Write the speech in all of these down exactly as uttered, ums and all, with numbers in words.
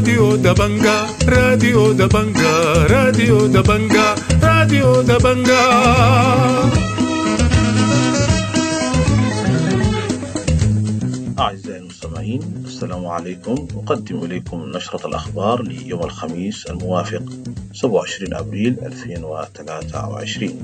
راديو دبنجا راديو دبنجا راديو دبنجا راديو دبنجا. أعزائي المستمعين، السلام عليكم. أقدم إليكم نشرة الأخبار ليوم الخميس الموافق سبعة وعشرين أبريل ألفين وثلاثة وعشرين.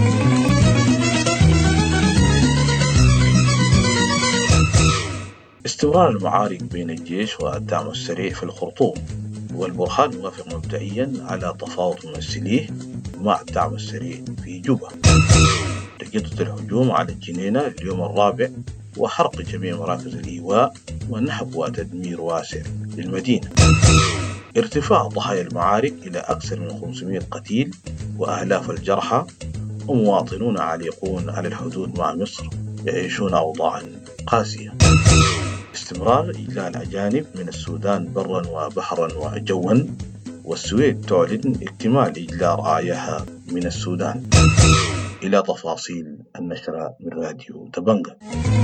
استمرار المعارك بين الجيش والدعم السريع في الخرطوم، والبرهان يوافق مبدئيا على تفاوض ممثليه مع الدعم السريع في جوبا. تجدد الهجوم على الجنينة اليوم الرابع وحرق جميع مراكز الإيواء ونحب وتدمير واسع للمدينة. ارتفاع ضحايا المعارك إلى أكثر من خمسمائة قتيل وآلاف الجرحى، ومواطنون عالقون على الحدود مع مصر يعيشون أوضاعا قاسية. استمرار إجلاء الأجانب من السودان برا وبحرا وجوا، والسويد تعلن اكتمال إجلاء رعاياها من السودان. إلى تفاصيل النشرة من راديو دبنجا.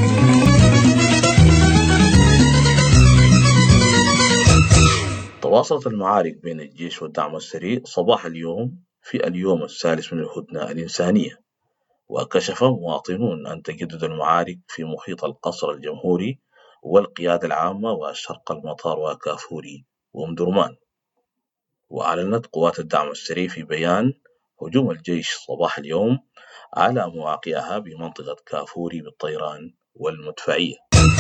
تواصلت المعارك بين الجيش والدعم السريع صباح اليوم في اليوم الثالث من الهدنة الإنسانية، وكشف مواطنون أن تجدد المعارك في محيط القصر الجمهوري والقيادة العامة وشرق المطار وكافوري ومدرمان. وأعلنت قوات الدعم السريع في بيان هجوم الجيش صباح اليوم على مواقعها بمنطقة كافوري بالطيران والمدفعية.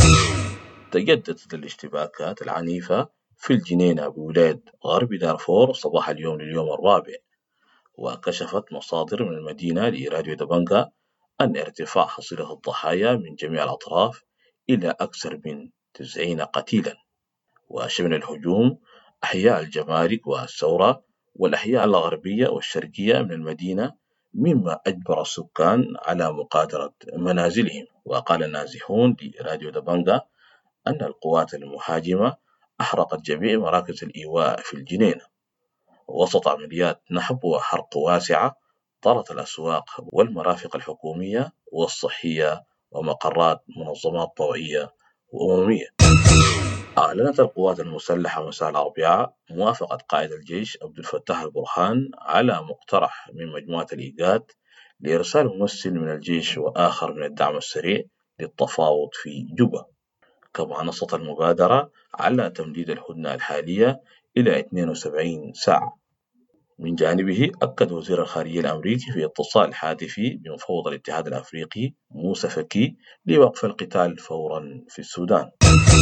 تجددت الاشتباكات العنيفة في الجنينة بولاية غرب دارفور صباح اليوم لليوم الرابع، وكشفت مصادر من المدينة لراديو دبنجا أن ارتفاع حصيلة الضحايا من جميع الأطراف إلى أكثر من تسعين قتيلا. وشمل الهجوم أحياء الجمارك والثورة والأحياء الغربية والشرقية من المدينة، مما أجبر السكان على مغادرة منازلهم. وقال النازحون لراديو دبنجا أن القوات المهاجمة أحرقت جميع مراكز الإيواء في الجنينة، وسط عمليات نحب وحرق واسعة طالت الأسواق والمرافق الحكومية والصحية ومقرات منظمات طوعية وأممية. أعلنت القوات المسلحة مساء الأربعاء موافقة قائد الجيش عبد الفتاح البرهان على مقترح من مجموعة الإيجاد لإرسال ممثل من الجيش وآخر من الدعم السريع للتفاوض في جوبا. كما نصت المبادرة على تمديد الهدنة الحالية إلى اثنين وسبعين ساعة. من جانبه أكد وزير الخارجية الأمريكي في اتصال هاتفي بمفوض الاتحاد الأفريقي موسى فكي لوقف القتال فورا في السودان.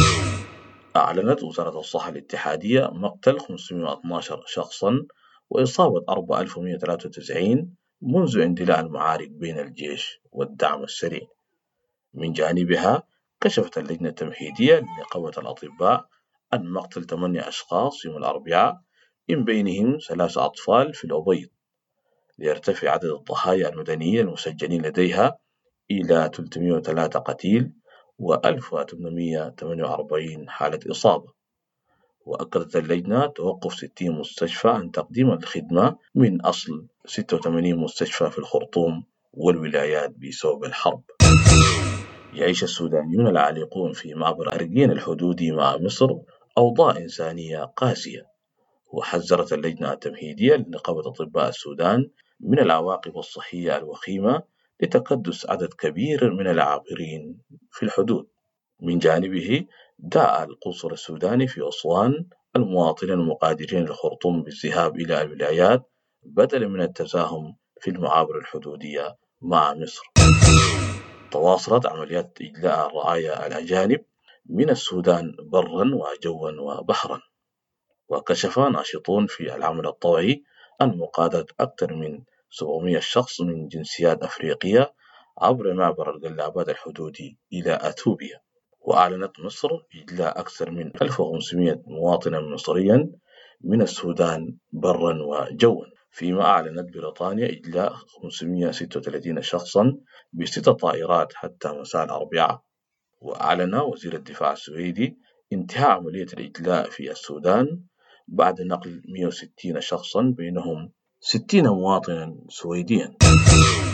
أعلنت وزارة الصحة الاتحادية مقتل خمسمائة واثني عشر شخصا وإصابة أربعة آلاف ومائة وثلاثة وتسعين منذ اندلاع المعارك بين الجيش والدعم السريع. من جانبها كشفت اللجنة التمهيدية لنقابة الأطباء عن مقتل ثمانية أشخاص يوم الأربعاء، من بينهم ثلاثة أطفال في الأبيض، ليرتفع عدد الضحايا المدنيين المسجلين لديها إلى ثلاثمائة وثلاثة قتيل وألف وثمانمائة وثمانية وأربعين حالة إصابة. وأكدت اللجنة توقف ستين مستشفى عن تقديم الخدمة من أصل ستة وثمانين مستشفى في الخرطوم والولايات بسبب الحرب. يعيش السودانيون العالقون في معبر أرجين الحدودي مع مصر أوضاع إنسانية قاسية. وحذرت اللجنة التمهيدية لنقابة أطباء السودان من العواقب الصحية الوخيمة لتكدس عدد كبير من العابرين في الحدود. من جانبه دعا القنصل السوداني في أسوان المواطنين المقادرين للخرطوم بالذهاب إلى الولايات بدلا من التزاحم في المعابر الحدودية مع مصر. تواصلت عمليات إجلاء الرعايا الأجانب من السودان برا وجوا وبحرا، وكشف ناشطون في العمل الطوعي عن مقادرة أكثر من سبعمائة شخص من جنسيات أفريقية عبر معبر القلابات الحدودي إلى أثيوبيا. وأعلنت مصر إجلاء أكثر من ألف وخمسمائة مواطنا مصريا من السودان برا وجوا، فيما أعلنت بريطانيا إجلاء خمسمائة وستة وثلاثين شخصا بست طائرات حتى مساء الأربعاء. وأعلن وزير الدفاع السويدي انتهاء عملية الإجلاء في السودان بعد نقل مائة وستين شخصا بينهم ستين مواطنا سويديا.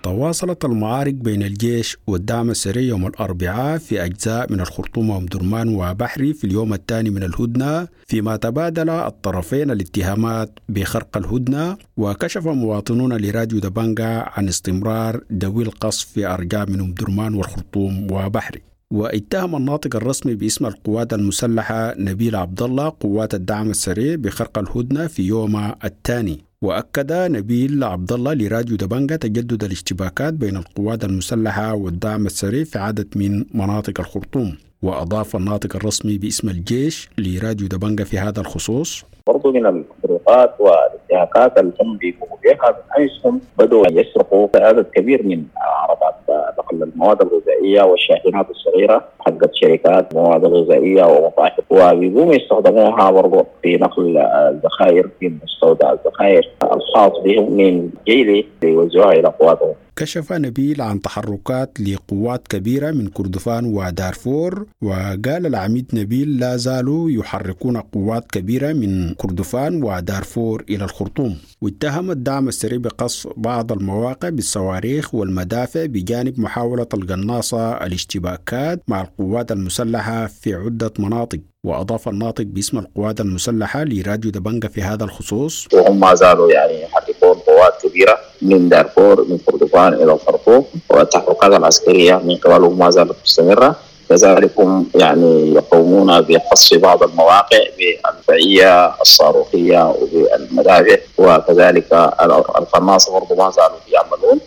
تواصلت المعارك بين الجيش والدعم السري يوم الأربعاء في أجزاء من الخرطوم وأم درمان وبحري في اليوم الثاني من الهدنة، فيما تبادل الطرفين الاتهامات بخرق الهدنة. وكشف مواطنون لراديو دبنجة عن استمرار دوي القصف في أرجاء من أم درمان والخرطوم وبحري. واتهم الناطق الرسمي باسم القوات المسلحة نبيل عبد الله قوات الدعم السريع بخرق الهدنة في يوم الثاني. وأكد نبيل عبد الله لراديو دبنجة تجدد الاشتباكات بين القوات المسلحة والدعم السريع في عدد من مناطق الخرطوم. وأضاف الناطق الرسمي باسم الجيش لراديو دبنجة في هذا الخصوص: برضو من الخروقات والانتهاكات اللي هم بيقوموا بها بحيثهم بدوا يسرقوا عدد كبير من عربات نقل المواد الغذائيه والشاحنات الصغيره حقت شركات المواد الغذائيه ومطاعم، وبيقوموا يستخدموها برضو في نقل الذخائر في مستودع الذخائر الخاص بهم من جيلي ليوزعوها الى قواتهم. كشف نبيل عن تحركات لقوات كبيرة من كردفان ودارفور. وقال العميد نبيل لا زالوا يحركون قوات كبيرة من كردفان ودارفور إلى الخرطوم. واتهم الدعم السريع بقصف بعض المواقع بالصواريخ والمدافع بجانب محاولة القناصة الاشتباكات مع القوات المسلحة في عدة مناطق. وأضاف الناطق باسم القوات المسلحة لراديو دبنجة في هذا الخصوص: وهم ما زالوا يعني يحركون قوات كبيرة من دارفور من كردفان إلى الخرطوم، والتحركات العسكرية من قبلهم ما زالت مستمرة. كذلك هم يعني يقومون بقصف بعض المواقع بالمدفعية الصاروخية وبالمدافع، وكذلك القناصة برضو ما زالوا يعملون.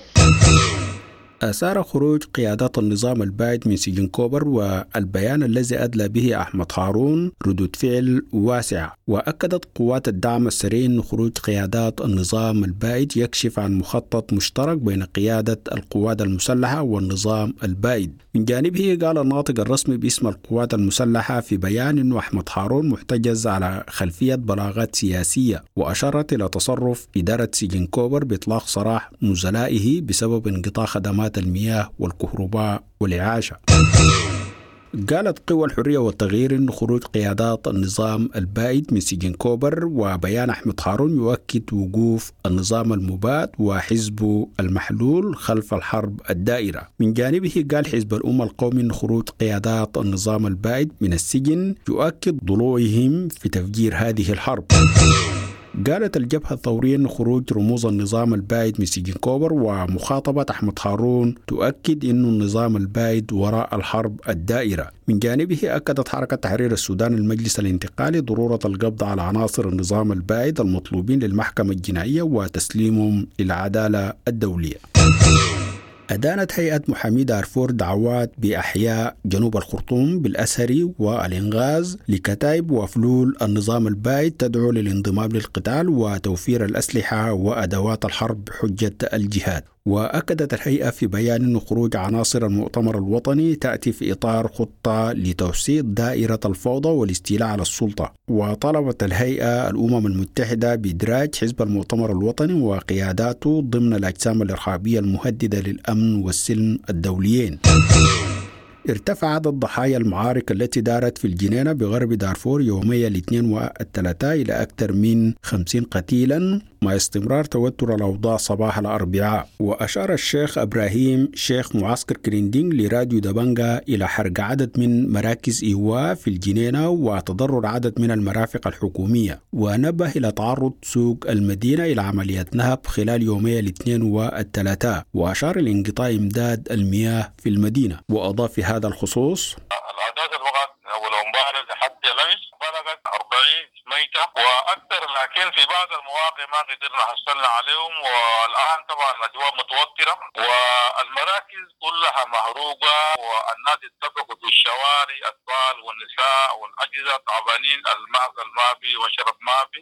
أثار خروج قيادات النظام البائد من سجن كوبر والبيان الذي أدلى به أحمد هارون ردود فعل واسعة. وأكدت قوات الدعم السريع أن خروج قيادات النظام البائد يكشف عن مخطط مشترك بين قيادة القوات المسلحة والنظام البائد. من جانبه قال الناطق الرسمي باسم القوات المسلحة في بيان أن أحمد هارون محتجز على خلفية بلاغات سياسية، وأشارت إلى تصرف إدارة سجن كوبر بإطلاق سراح نزلائه بسبب انقطاع خدمات المياه والكهرباء والإعاشة. قالت قوى الحرية والتغيير أن خروج قيادات النظام البائد من سجن كوبر وبيان أحمد هارون يؤكد وقوف النظام المباد وحزبه المحلول خلف الحرب الدائرة. من جانبه قال حزب الأمة القومي أن خروج قيادات النظام البائد من السجن يؤكد ضلوعهم في تفجير هذه الحرب. قالت الجبهة الثورية أن خروج رموز النظام البائد من سجن كوبر ومخاطبة أحمد هارون تؤكد أن النظام البائد وراء الحرب الدائرة. من جانبه أكدت حركة تحرير السودان المجلس الانتقالي ضرورة القبض على عناصر النظام البائد المطلوبين للمحكمة الجنائية وتسليمهم للعدالة الدولية. أدانت هيئة محامي دارفور دعوات بأحياء جنوب الخرطوم بالأسهري والإنغاز لكتائب وفلول النظام البائد تدعو للانضمام للقتال وتوفير الأسلحة وأدوات الحرب بحجة الجهاد. وأكدت الهيئة في بيان أن خروج عناصر المؤتمر الوطني تأتي في إطار خطة لتوسيع دائرة الفوضى والاستيلاء على السلطة. وطلبت الهيئة الأمم المتحدة بإدراج حزب المؤتمر الوطني وقياداته ضمن الأجسام الإرهابية المهددة للأمن والسلم الدوليين. ارتفع عدد ضحايا المعارك التي دارت في الجنينة بغرب دارفور يومي الاثنين والثلاثاء إلى أكثر من خمسين قتيلا مع استمرار توتر الأوضاع صباح الأربعاء. وأشار الشيخ إبراهيم شيخ معسكر كريندينغ لراديو دبنجة إلى حرق عدد من مراكز إيواء في الجنينة وتضرر عدد من المرافق الحكومية، ونبه إلى تعرض سوق المدينة إلى عملية نهب خلال يومي الاثنين والثلاثاء، وأشار لانقطاع إمداد المياه في المدينة. وأضاف في هذا الخصوص: الأعداد الوقت أول امبارح لحد الأمس بلغت أربعين ميتة وأكثر، لكن في بعض المواقع ما قدرنا حصلنا عليهم، والآن طبعا الأجواء متوترة والمراكز كلها محروقة والناس اتفقوا في الشوارع، أطفال والنساء والأجهزة تعبانين، المأكل ما في وشرب ما في.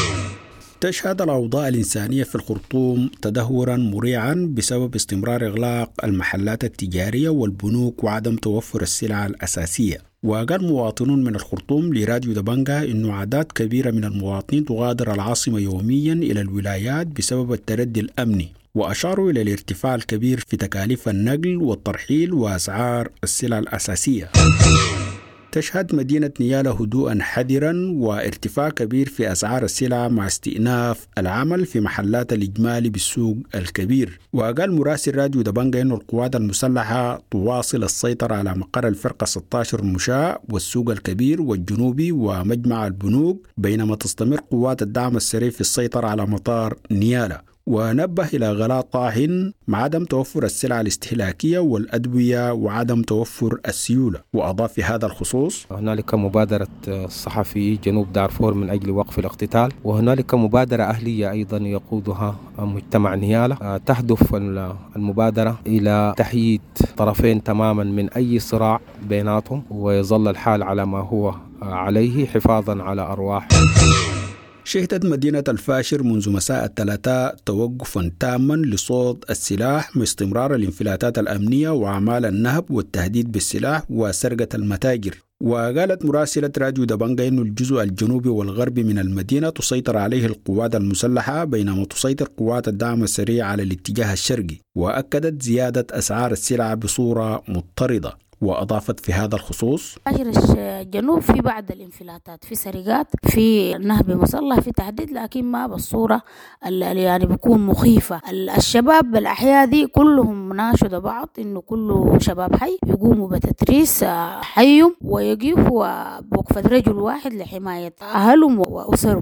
تشهد الأوضاع الإنسانية في الخرطوم تدهورا مريعا بسبب استمرار إغلاق المحلات التجارية والبنوك وعدم توفر السلع الأساسية. وقال مواطنون من الخرطوم لراديو دبنجة إنه أعداد كبيرة من المواطنين تغادر العاصمة يوميا إلى الولايات بسبب التردي الأمني، وأشاروا إلى الارتفاع الكبير في تكاليف النقل والترحيل وأسعار السلع الأساسية. تشهد مدينة نيالا هدوءا حذرا وارتفاع كبير في أسعار السلع مع استئناف العمل في محلات الإجمالي بالسوق الكبير. وقال مراسل راديو دبنجا إنه القوات المسلحة تواصل السيطرة على مقر الفرقة ستة عشر المشاة والسوق الكبير والجنوبي ومجمع البنوك، بينما تستمر قوات الدعم السريع في السيطرة على مطار نيالا. ونبه إلى غلاء طاحن مع عدم توفر السلع الاستهلاكية والأدوية وعدم توفر السيولة. وأضاف في هذا الخصوص: هنالك مبادرة الصحفي جنوب دارفور من أجل وقف الاقتتال، وهنالك مبادرة أهلية أيضا يقودها مجتمع نيالا. تهدف المبادرة إلى تحييد طرفين تماما من أي صراع بيناتهم، ويظل الحال على ما هو عليه حفاظا على أرواح. شهدت مدينة الفاشر منذ مساء الثلاثاء توقفا تاما لصوت السلاح باستمرار الانفلاتات الأمنية وأعمال النهب والتهديد بالسلاح وسرقة المتاجر. وقالت مراسلة راديو دبنجا إنه الجزء الجنوبي والغربي من المدينة تسيطر عليه القوات المسلحة، بينما تسيطر قوات الدعم السريع على الاتجاه الشرقي. وأكدت زيادة أسعار السلع بصورة مضطردة. وأضافت في هذا الخصوص: الجنوب في بعض الانفلاتات، في سرقات، في نهب مسلح، في تهديد، لكن ما بالصورة اللي يعني بيكون مخيفة. الشباب الأحياء دي كلهم ناشد بعض إنه كله شباب حي يقوموا بتتريس حيهم ويقفوا بوقفة رجل واحد لحماية أهلهم وأسرهم.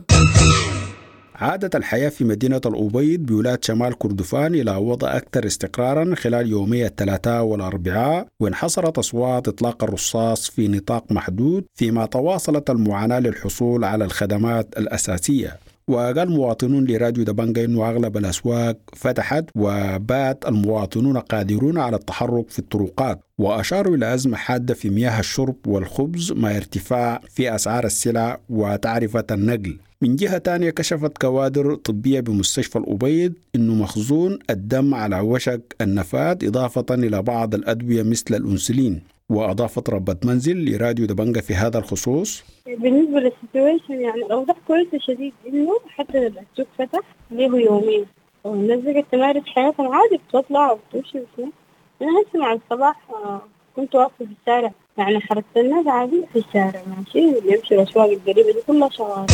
عادت الحياة في مدينة الأبيض بولاية شمال كردفان إلى وضع أكثر استقرارا خلال يومي الثلاثاء والأربعاء، وانحصرت أصوات إطلاق الرصاص في نطاق محدود، فيما تواصلت المعاناة للحصول على الخدمات الأساسية. وقال مواطنون لراديو دبنجا إنه أغلب الأسواق فتحت وبات المواطنون قادرون على التحرك في الطرقات. وأشاروا إلى أزمة حادة في مياه الشرب والخبز مع ارتفاع في أسعار السلع وتعرفة النقل. من جهة تانية كشفت كوادر طبية بمستشفى الأبيض إنه مخزون الدم على وشك النفاذ، إضافة إلى بعض الأدوية مثل الأنسولين. وأضافت ربة منزل لراديو دبنجا في هذا الخصوص: بالنسبة للسيتويشن يعني الأوضاع كويسة شديد، إنه حتى السوق فتح له يومين والناس بقت تمارس حياتها عادي، بتطلع وبتمشي وكذا. أنا هسه مع الصباح كنت واقفة في الشارع، يعني حركت الناس عادي في الشارع ماشي، اللي يمشي الأسواق القريبة دي كلها شغالة.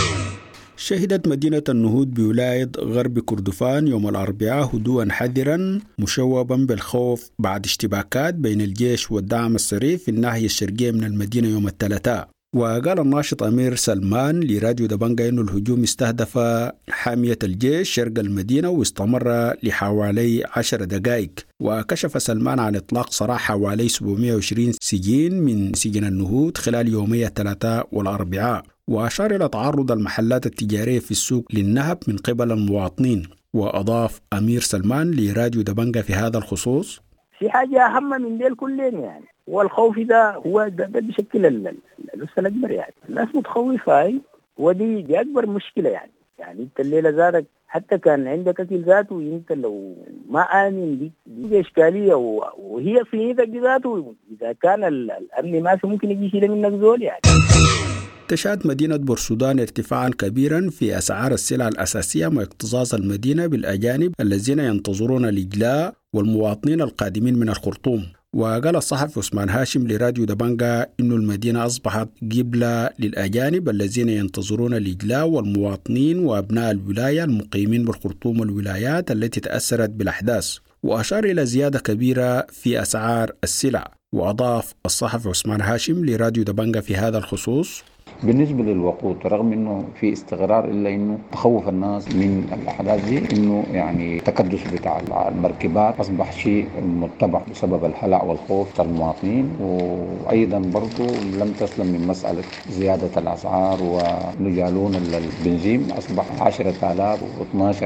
شهدت مدينة النهود بولاية غرب كردفان يوم الأربعاء هدوءا حذرا مشوبا بالخوف بعد اشتباكات بين الجيش والدعم السريع في الناحية الشرقية من المدينة يوم الثلاثاء. وقال الناشط أمير سلمان لراديو دبنجا إنه الهجوم استهدف حامية الجيش شرق المدينة واستمر لحوالي عشر دقائق. وكشف سلمان عن إطلاق سراح حوالي سبعمائة وعشرين سجين من سجن النهود خلال يومي الثلاثاء والأربعاء. وأشار إلى تعرض المحلات التجارية في السوق للنهب من قبل المواطنين. وأضاف أمير سلمان لراديو دبنجا في هذا الخصوص: في حاجة أهم من ديل كلين يعني، والخوف ده هو ده, ده بشكل الأسرة الأكبر يعني. الناس متخوفة هاي، ودي دي أكبر مشكلة يعني. يعني أنت الليلة ذاتك حتى كان عندك أكل ذاته، أنت لو ما آمن دي, دي إشكالية، وهي في ذاك ذاته إذا كان الأمن ما في ممكن يجي شيء منك زول يعني. تشهد مدينة بورسودان ارتفاعا كبيرا في أسعار السلع الأساسية مع اكتظاظ المدينة بالأجانب الذين ينتظرون الإجلاء والمواطنين القادمين من الخرطوم. وقال الصحفي عثمان هاشم لراديو دبنجا إنه المدينة أصبحت قبلة للأجانب الذين ينتظرون الإجلاء والمواطنين وأبناء الولاية المقيمين بالخرطوم والولايات التي تأثرت بالأحداث. وأشار إلى زيادة كبيرة في أسعار السلع. وأضاف الصحفي عثمان هاشم لراديو دبنجا في هذا الخصوص: بالنسبة للوقود رغم انه في استقرار الا انه تخوف الناس من الاحداث دي، انه يعني تكدس بتاع المركبات اصبح شيء متبع بسبب الهلع والخوف المواطنين. وايضا برضو لم تسلم من مسألة زيادة الاسعار، ونجالون البنزين اصبح عشرة آلاف واثناشر.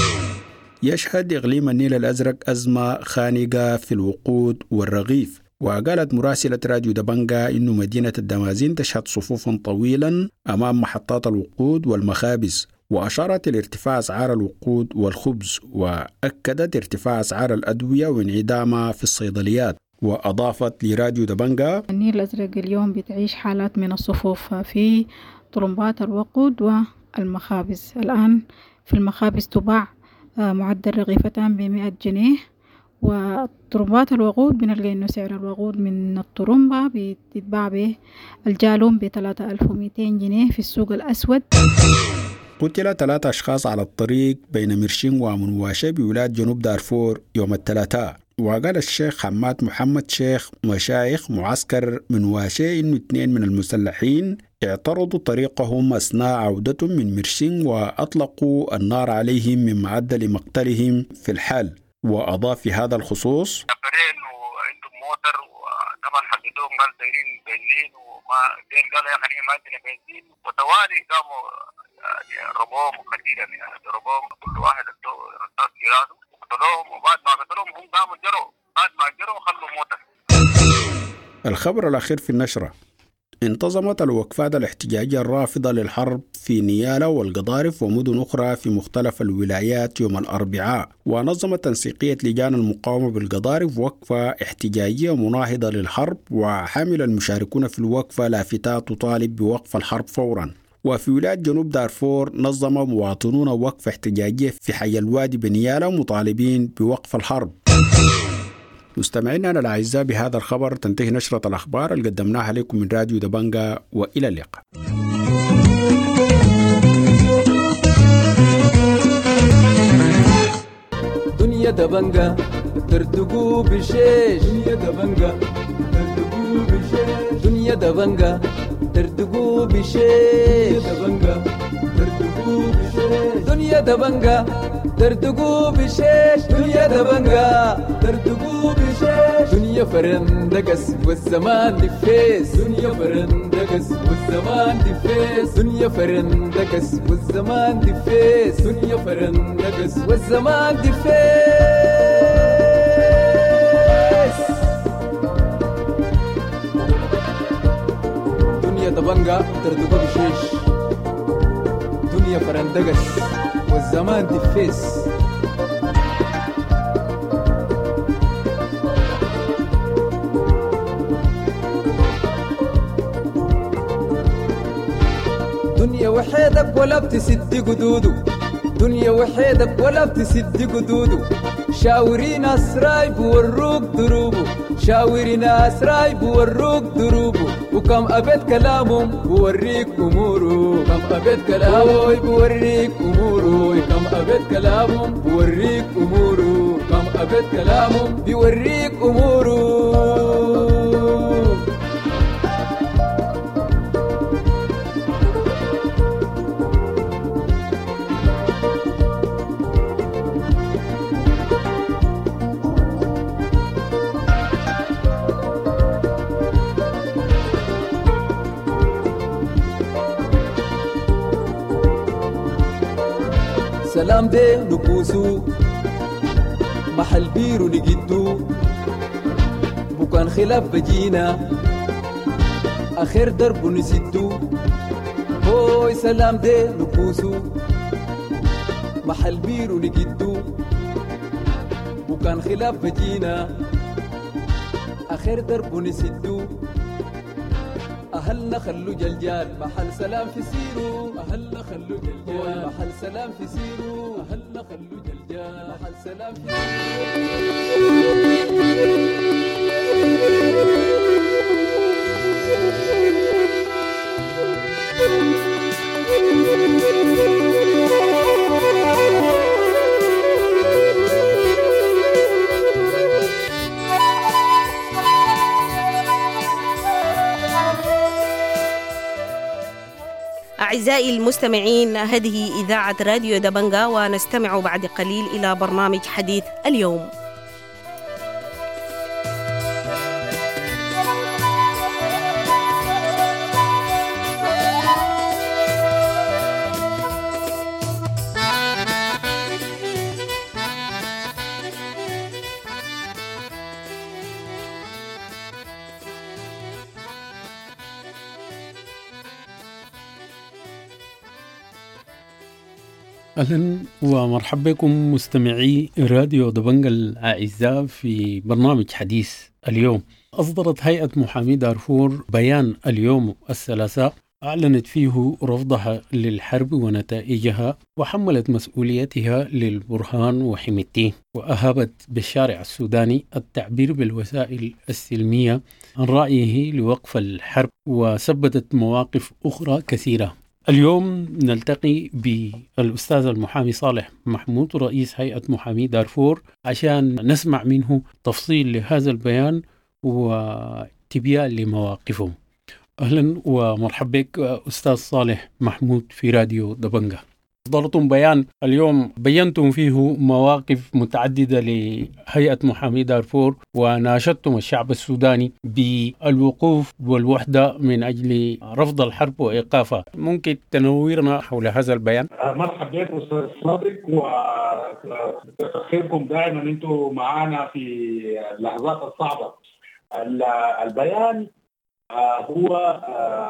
يشهد إقليم النيل الأزرق أزمة خانقة في الوقود والرغيف. وقالت مراسلة راديو دبنجا إنه مدينة الدمازين تشهد صفوفا طويلا أمام محطات الوقود والمخابز. وأشارت لارتفاع أسعار الوقود والخبز، وأكدت ارتفاع أسعار الأدوية وانعدامها في الصيدليات. وأضافت لراديو دبنجا: النيل الأزرق اليوم بتعيش حالات من الصفوف في طرمبات الوقود والمخابز. الآن في المخابز تباع معدل رغيفتان بمئة جنيه، والطرمبات الوقود بنلقى إنه سعر الوقود من الطرمبة بيتباع به الجالون بثلاثة آلاف ومئتين جنيه في السوق الأسود. قتل ثلاثة أشخاص على الطريق بين مرشين ومنواشة بولاية جنوب دارفور يوم الثلاثاء. وقال الشيخ حماد محمد شيخ مشايخ معسكر منواشة إنه اثنين من المسلحين اعترضوا طريقهم أثناء عودتهم من مرشين وأطلقوا النار عليهم من معدل مقتلهم في الحال. وأضاف في هذا الخصوص: وعندهم موتر وطبعا حددوهم قال دايرين بنزين وما دير قال يا خلينا ما عندنا بنزين وتوالي قاموا يعني رموهم كثيرا يعني ضربوهم كل واحد عنده رصاص في راسه وقتلوهم وبعد ما قتلوهم هم قاموا جروا بعد ما جروا خلوا موتر. الخبر الأخير في النشرة: انتظمت الوقفات الاحتجاجية الرافضة للحرب في نيالا والقضارف ومدن أخرى في مختلف الولايات يوم الأربعاء. ونظمت تنسيقية لجان المقاومة بالقضارف وقفة احتجاجية مناهضة للحرب، وحامل المشاركون في الوقفة لافتات تطالب بوقف الحرب فورا. وفي ولاية جنوب دارفور نظم مواطنون وقفة احتجاجية في حي الوادي بنيالا مطالبين بوقف الحرب. مستمعينا الأعزاء، بهذا الخبر تنتهي نشرة الأخبار اللي قدمناها لكم من راديو دبنجا، وإلى اللقاء. دنيا دبنجا ترتقو بشيش، دنيا دبنجا ترتقو بشيش، دنيا دبنجا ترتقو بشيش، دبنجا ترتقو بشيش، دنيا دبنجا ترتقو بشيش، دنيا دبنجا ترتقو بشيش، دنيا فرندقس والزمان دفيس، دنيا فرندقس والزمان دفيس، دنيا فرندقس والزمان دفيس، دنيا فرندقس والزمان دفيس. دنيا دبنجا ترتقو بشيش، دنيا فرندقس والزمان دفيس. دنيا وحيدك ولا بتسد قدودو، دنيا وحيدك ولا بتسد قدودو، شاورين اسراي بوروك دروبو، شاورين اسراي بوروك دروبو، وكم أبد كلامهم بوريك أمورو، كم أبد كلامهم بوريك أمورو، كم أبد كلامهم بوريك أمورو، كم أبد كلامهم بوريك أمورو. سلام دي نبوسو محل بيرو نجدو بكان خلاف بجينا آخر درب نسدو. هوي سلام دي نبوسو محل بيرو نجدو بكان خلاف بجينا آخر درب نسدو. أهلنا خلو جلجال محل سلام في سيرو، أهلنا خلو جلجال محل سلام في سيرو، أهلنا خلو جلجال محل سلام في أعزائي المستمعين، هذه إذاعة راديو دبنجا، ونستمع بعد قليل إلى برنامج حديث اليوم. أهلا ومرحبا بكم مستمعي راديو دبنجا الأعزاء في برنامج حديث اليوم. أصدرت هيئة محامي دارفور بيان اليوم الثلاثاء أعلنت فيه رفضها للحرب ونتائجها، وحملت مسؤوليتها للبرهان وحميتيه، وأهابت بالشارع السوداني التعبير بالوسائل السلمية عن رأيه لوقف الحرب، وثبتت مواقف أخرى كثيرة. اليوم نلتقي بالأستاذ المحامي صالح محمود رئيس هيئة محامي دارفور عشان نسمع منه تفصيل لهذا البيان وتبيان لمواقفه. أهلا ومرحبا بك أستاذ صالح محمود في راديو دبنجة. أصدرتم بيان اليوم بينتم فيه مواقف متعددة لهيئة محامي دارفور، وناشدتم الشعب السوداني بالوقوف والوحدة من أجل رفض الحرب وإيقافها. ممكن تنويرنا حول هذا البيان؟ مرحبا بك أستاذ صادق، وخيركم دائما أنتم معنا في اللحظات الصعبة. البيان هو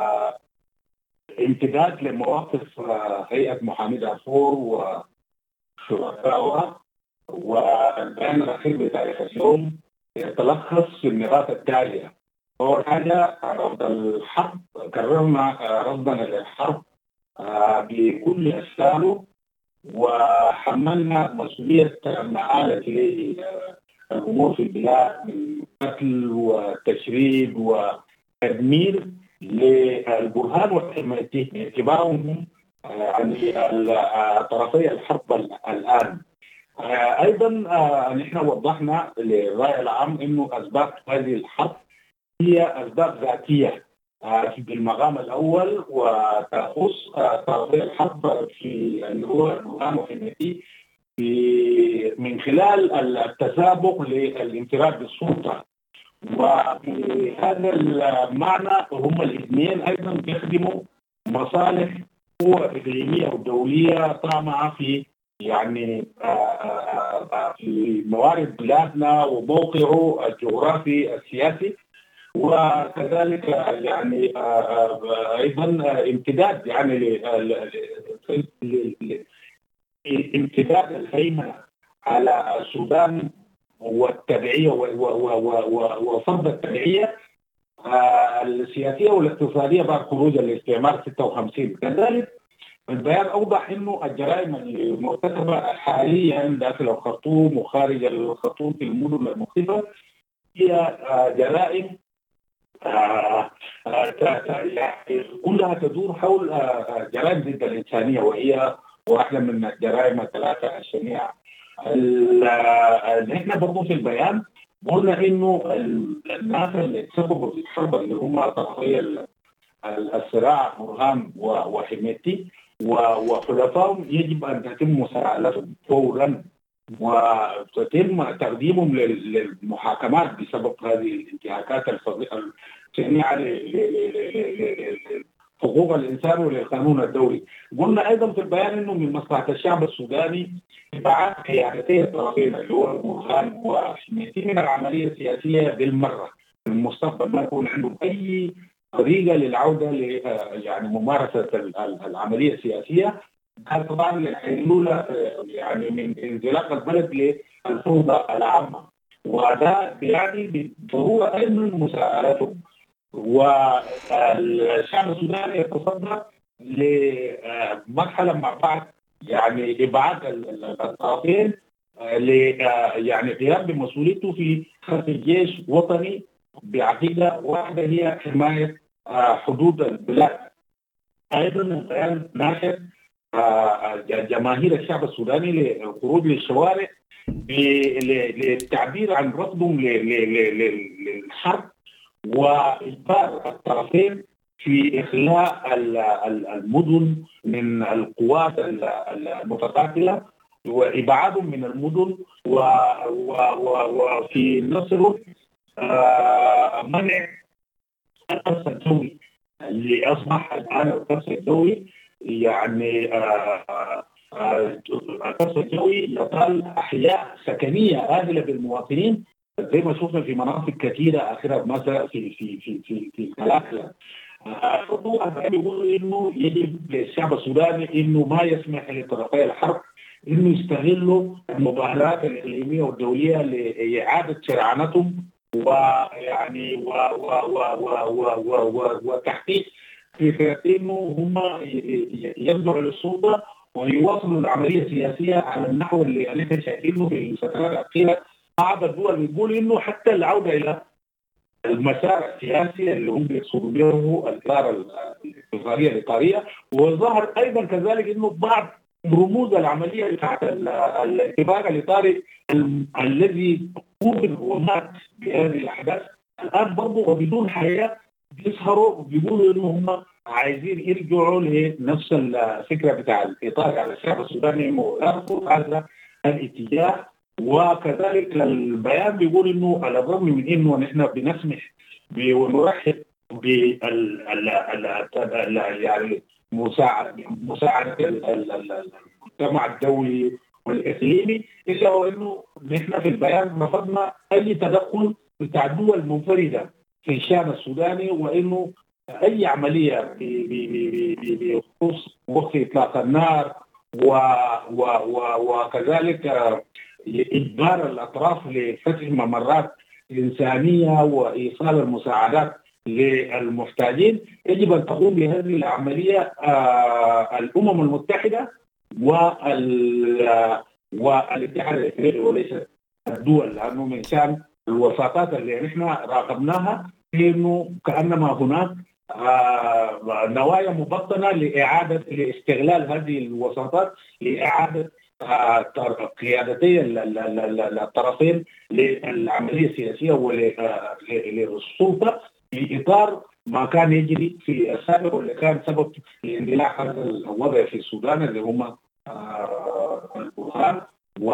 امتداد لمواقف هيئة محامي دارفور وشركائها، والبيان الأخير بتاريخ اليوم يتلخص في النقاط التالية. أول حاجة رفض الحرب، كررنا رفضنا للحرب بكل أشكاله، وحملنا مسؤولية ما آلت إليه الأمور في البلاد من قتل وتشريد وتدمير للبرهان والحمايتي باعتبارهم عن طرفي الحرب الآن. أيضا نحن وضحنا للرأي العام إنه أسباب هذه الحرب هي أسباب ذاتية بالمقام الأول، وتخص طرفي الحرب في اللي هو البرهان والحمايتي من خلال التسابق للانفراد بالسلطة. وفي هذا المعنى هم الاثنين أيضا بيخدموا مصالح قوى إقليمية ودولية طامعة في يعني في موارد بلادنا وموقعه الجغرافي السياسي، وكذلك يعني أيضا امتداد يعني امتداد الهيمنة على السودان والتبعية وفرض التبعية السياسية والاقتصادية بعد خروج الاستعمار ستة وخمسين. كذلك البيان أوضح إنه الجرائم المرتكبة حاليا داخل الخرطوم وخارج الخرطوم في المدن المختلفة هي جرائم كلها تدور حول جرائم ضد الإنسانية، وهي واحدة من الجرائم الثلاثة الشنيعة. نحن برضو في البيان قلنا إنه الناس اللي تسببوا في الحرب اللي هم طرفي الصراع برهان وحميتي وحلفائهم يجب أن تتم مساءلتهم فورا، وتتم تقديمهم للمحاكمات بسبب هذه الانتهاكات الشنيعة حقوق الإنسان وللقانون الدولي. قلنا أيضا في البيان إنه من مصلحة الشعب السوداني إبعاد قيادتي الطرفين اللي هو البرهان وحميتي من العملية السياسية بالمرة في المستقبل، ما يكون عندهم أي طريقة للعودة ل يعني ممارسة العملية السياسية، هذا طبعا للحلول يعني من انزلاق البلد للفوضى العامة، وهذا يعني بالضرورة أيضا مساءلتهم. والشعب السوداني يتصدر لمرحلة مع بعض يعني إبعاد الطرفين ل يعني قيام بمسؤوليته في خلق الجيش وطني بعقيدة واحدة هي حماية حدود البلاد. أيضا البيان ناشد جماهير الشعب السوداني للخروج للشوارع للتعبير عن رفضهم للحرب وإجبار الطرفين في إخلاء المدن من القوات المتقاتلة وإبعادهم من المدن، وفي نصره منع القصف الجوي اللي أصبح الآن القصف الجوي يعني القصف الجوي يطال أحياء سكنية آذلة بالمواطنين زي ما شفنا في مناطق كثيرة آخرها مثلا في في في في في الكلاكلا. يقول إنه يجب للشعب السوداني إنه ما يسمح لطرفي الحرب إنه يستغلوا المبادرات الإقليمية والدولية لإعادة شرعنتهم ويعني وتحقيق فكرة إنه هم يرجعوا للسلطة ويواصلوا العملية السياسية على النحو اللي احنا شايفينه في الفترات الأخيرة. بعض الدول بيقول إنه حتى العودة إلى المسار السياسي اللي هم يقصدوا به الإدارة الإقتصادية الإطارية، وظهر أيضا كذلك إنه بعض رموز العملية بتاعت الاتفاق الإطاري الذي قوبل ومات بهذه الأحداث الآن برضه وبدون حياة بيظهروا وبيقولوا إنه هم عايزين يرجعوا لنفس الفكرة بتاع الإطار على الشعب السوداني ويرفض هذا الاتجاه. وكذلك البيان بيقول إنه على الرغم من إنه نحن بنسمح ونرحب بال يعني مساعدة مساعدة المجتمع الدولي والإقليمي، إلا وإنه نحن في البيان رفضنا أي تدخل بتاع دول منفردة في الشأن السوداني، وإنه أي عملية بخصوص وقف إطلاق النار وكذلك إجبار الأطراف لفتح ممرات إنسانية وإيصال المساعدات للمحتاجين يجب أن تقوم بهذه العملية آه الأمم المتحدة والاتحاد الإفريقي وليس الدول، لأنه من شأن الوساطات اللي نحن راقبناها إنه كأنما هناك آه نوايا مبطنة لإعادة لاستغلال هذه الوساطات لإعادة آه قيادتي الطرفين للعملية السياسية وللسلطة في إطار ما كان يجري في السابق واللي كان سبب لاندلاع هذا الوضع في السودان اللي هم البرهان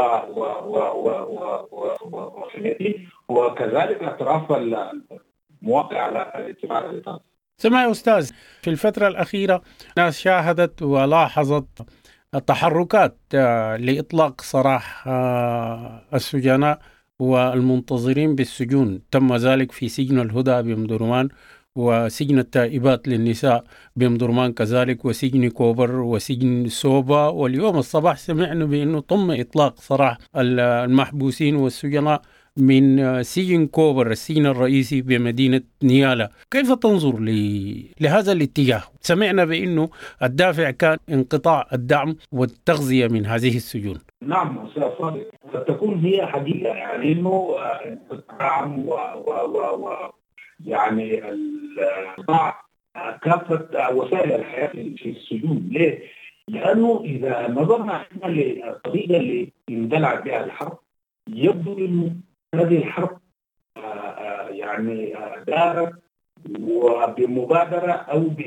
وكذلك أطراف المواقع على الاتفاق الإطاري. سمع يا أستاذ، في الفترة الأخيرة ناس شاهدت ولاحظت تحركات لإطلاق سراح السجناء والمنتظرين بالسجون، تم ذلك في سجن الهدى بأم درمان وسجن التائبات للنساء بأم درمان كذلك وسجن كوبر وسجن سوبا، واليوم الصباح سمعنا بأنه تم إطلاق سراح المحبوسين والسجناء من سجن كوبر السجن الرئيسي بمدينة نيالا. كيف تنظر لهذا الاتجاه؟ سمعنا بأنه الدافع كان انقطاع الدعم والتغذية من هذه السجون. نعم أستاذ صادق، قد تكون هي حقيقة يعني إنه الدعم و و و يعني انقطاع كافة وسائل الحياة في السجون. ليه؟ لأنه إذا نظرنا إحنا للطريقة اللي اندلع بها الحرب يبدو إنه هذه الحرب يعني دارت وبمبادرة أو ب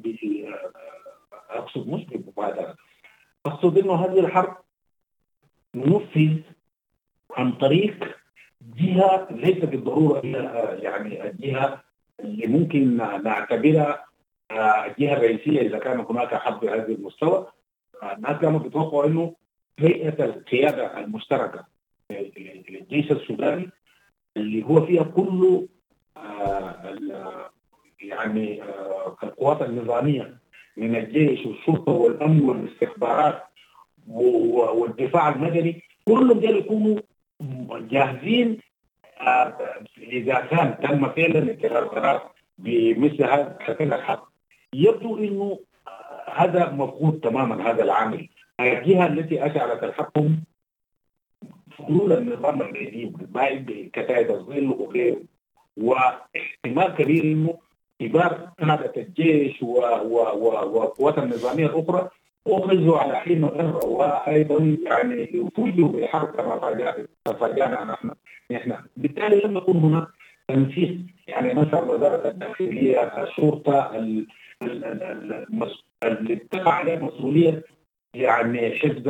أقصد مش بمبادرة، أقصد إنه هذه الحرب ننفذ عن طريق جهة ليس بالضرورة هي يعني الجهة اللي ممكن نعتبرها الجهة الرئيسية إذا كان هناك حرب بهذا المستوى. الناس كانوا بيتوقعوا إنه هيئة القيادة المشتركة للجيش السوداني اللي هو فيها كل يعني القوات النظامية من الجيش والشرطة والأمن والاستخبارات والدفاع المدني كلهم دول يكونوا جاهزين إذا كان تم فعلا القرار بمثل هذا شكل الحرب. يبدو إنه هذا مفقود تماما هذا العامل. الجهة التي أشعلت الحكم حلول النظام القديم البائد بكتائب الظل وغيره، واحتمال كبير إنه كبار قادة الجيش والقوات النظامية الأخرى أخرجوا على حين وأيضا يعني يفوجوا بحرب كما تفاجأنا نحن نحن بالتالي لم يكن هناك تنسيق. يعني مثلا وزارة الداخلية الشرطة اللي اتبع عليه مسؤولية يعني حزب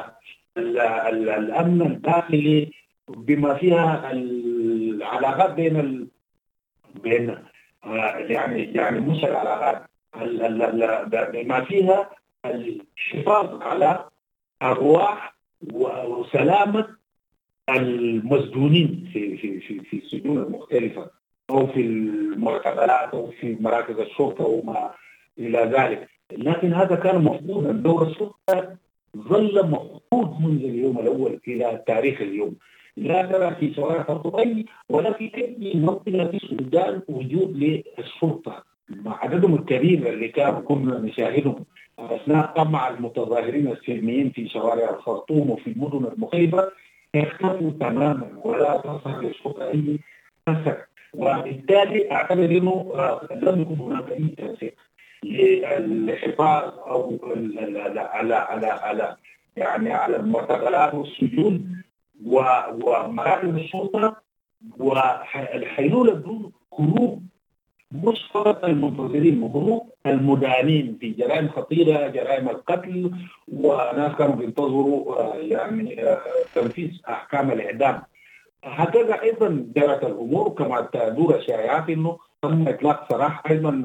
الأمن الداخلي بما فيها العلاقات بين ال... بين يعني يعني مش العلاقات بما فيها الحفاظ على أرواح وسلامة المسجونين في في في في السجون المختلفة أو في المعتقلات أو في مراكز الشرطة وما إلى ذلك. لكن هذا كان مفقودا. دور الشرطة ظل مفقود منذ اليوم الأول إلى تاريخ اليوم. لا ترى في شوارع الطريق ولا في أي منطقة في السودان وجود للشرطة مع عددهم الكبير اللي كانوا كنا نشاهدهم أثناء طمع المتظاهرين السلميين في شوارع الخرطوم وفي المدن المخيفة اختفوا تماما ولا تصل لصوت أي أثر. وبالتالي أعتقد أنه لم يكن هناك أي تأثير للحفاظ أو على على على يعني على المعتقلات والسجون ومراكز الشرطة والحيلولة بدون هروب، مش فقط المنتظرين، هروب المدانين في جرائم خطيرة، جرائم القتل، وناس كانوا بينتظروا يعني تنفيذ أحكام الإعدام. هكذا أيضا جرت الأمور كما تدور شائعات أنه تم إطلاق سراح أيضا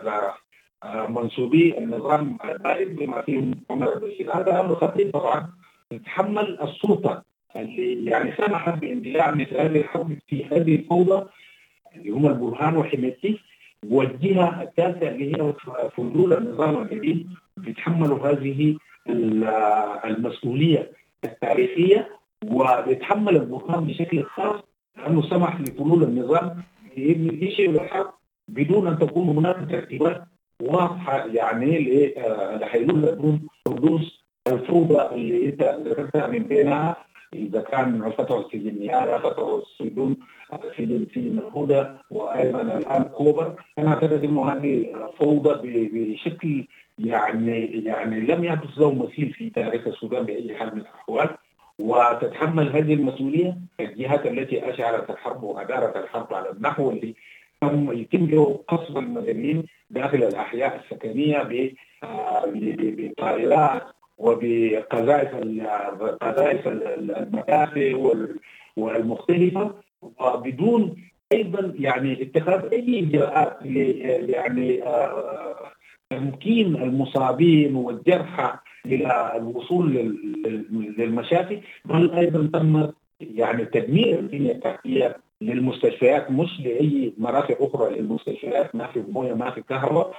منسوبي النظام البائد بما فيهم عمر البشير. هذا أمر خطير طبعا تتحمل السلطة اللي يعني سمحت باندلاع مثل هذه الحرب في هذه الفوضى اللي هم البرهان وحميتي، والجهة الثالثة اللي هي فلول النظام الجديد بيتحملوا هذه المسؤولية التاريخية. وبيتحمل البرهان بشكل خاص لأنه سمح لفلول النظام يشيل الحرب بدون أن تكون هناك ترتيبات واضحة يعني لحلول بدون حدوث الفوضى اللي انت ذكرتها من بينها، اذا كان الفتره السجنيه فتره السجون في في الهدى وايضا الان كوبر. انا اعتقد انه هذه فوضى بشكل يعني يعني لم يحدث له مثيل في تاريخ السودان باي حال من الاحوال. وتتحمل هذه المسؤوليه الجهات التي اشعلت الحرب وادارت الحرب على النحو اللي تم يتم له قصف المدنيين داخل الاحياء السكنيه بطائرات وبقذائف قذائف المدافع والمختلفه، وبدون ايضا يعني اتخاذ اي اجراءات يعني تمكين المصابين والجرحى الى الوصول للمشافي، بل ايضا تم يعني تدمير البنيه التحتيه للمستشفيات، مش لاي مرافق اخرى للمستشفيات، ما في مويه ما في كهرباء.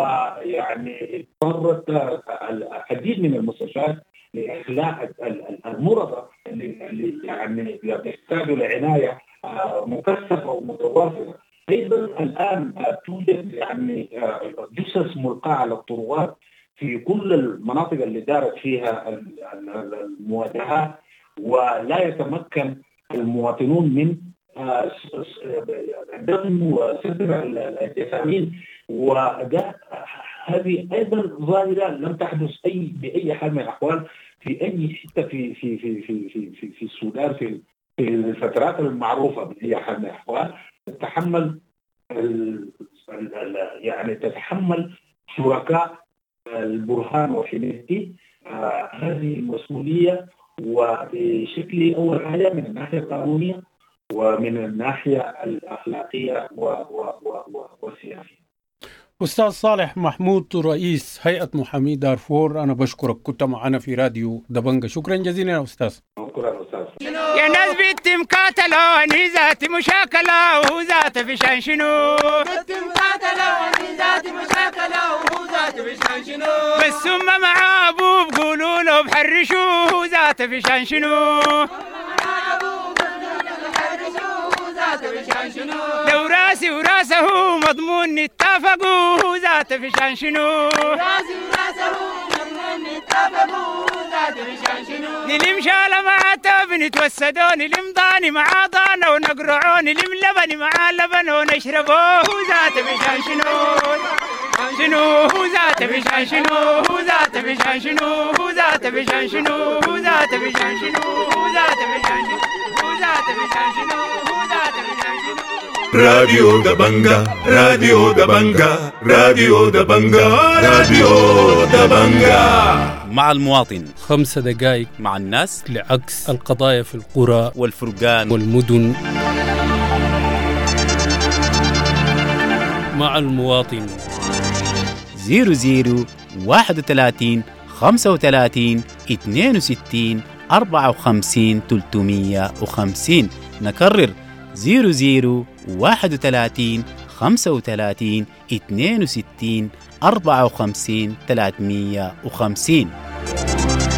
ويعني اضطرت العديد من المستشفيات لاخلاء المرضى اللي يعني يحتاجوا لعنايه مكثفه ومتواصله. ايضا الان توجد يعني جثث ملقاه على الطرقات في كل المناطق اللي دارت فيها المواجهات، ولا يتمكن المواطنون من دم وسدر الجسامين. وده هذه ايضا ظاهره لم تحدث اي باي حال من الاحوال في اي حته في في في في في في, في السودان في في الفترات المعروفه باي حال من الاحوال. تتحمل يعني تتحمل شركاء البرهان وحميتي آه هذه المسؤوليه، وبشكل اول حاجه من الناحيه القانونيه ومن الناحيه الاخلاقيه والسياسيه. أستاذ صالح محمود رئيس هيئة محامي دارفور، أنا بشكرك، كنت معنا في راديو دبنجة. شكرا جزيلا يا أستاذ. شكرا أستاذ. يا ناس بنتي مقاتلة أني ذاتي مشاكلة وذات فيشان شنو، بنتي مقاتلة أني ذاتي مشاكلة وذات فيشان شنو، بس هم مع أبوه بقولوا له بحرشوا وذات فيشان شنو، لو راسي وراسه مضمون اتفقوا ذات فيشان شنو، راسي وراسه مضمون اتفقوا ذات فيشان شنو، نلم شالة مع توب نتوسدوا، نلم ضاني مع ضانة ونقرعوا، نلم لبني مع لبن ونشربوه ذات فيشان شنو شنو ذات فيشان شنو ذات فيشان شنو ذات فيشان شنو ذات فيشان شنو ذات فيشان شنو ذات فيشان شنو ذات فيشان شنو. راديو دبنجا راديو دبنجا راديو دبنجا راديو دبنجا مع المواطن، خمسة دقائق مع الناس لعكس القضايا في القرى والفرقان والمدن. مع المواطن زيرو زيرو واحد وثلاثين خمسة وثلاثين اثنين وستين أربعة وخمسين ثلاثمية وخمسين. نكرر زيرو زيرو واحد وثلاثين خمسة وثلاثين اثنين وستين أربعة وخمسين ثلاثمية وخمسين.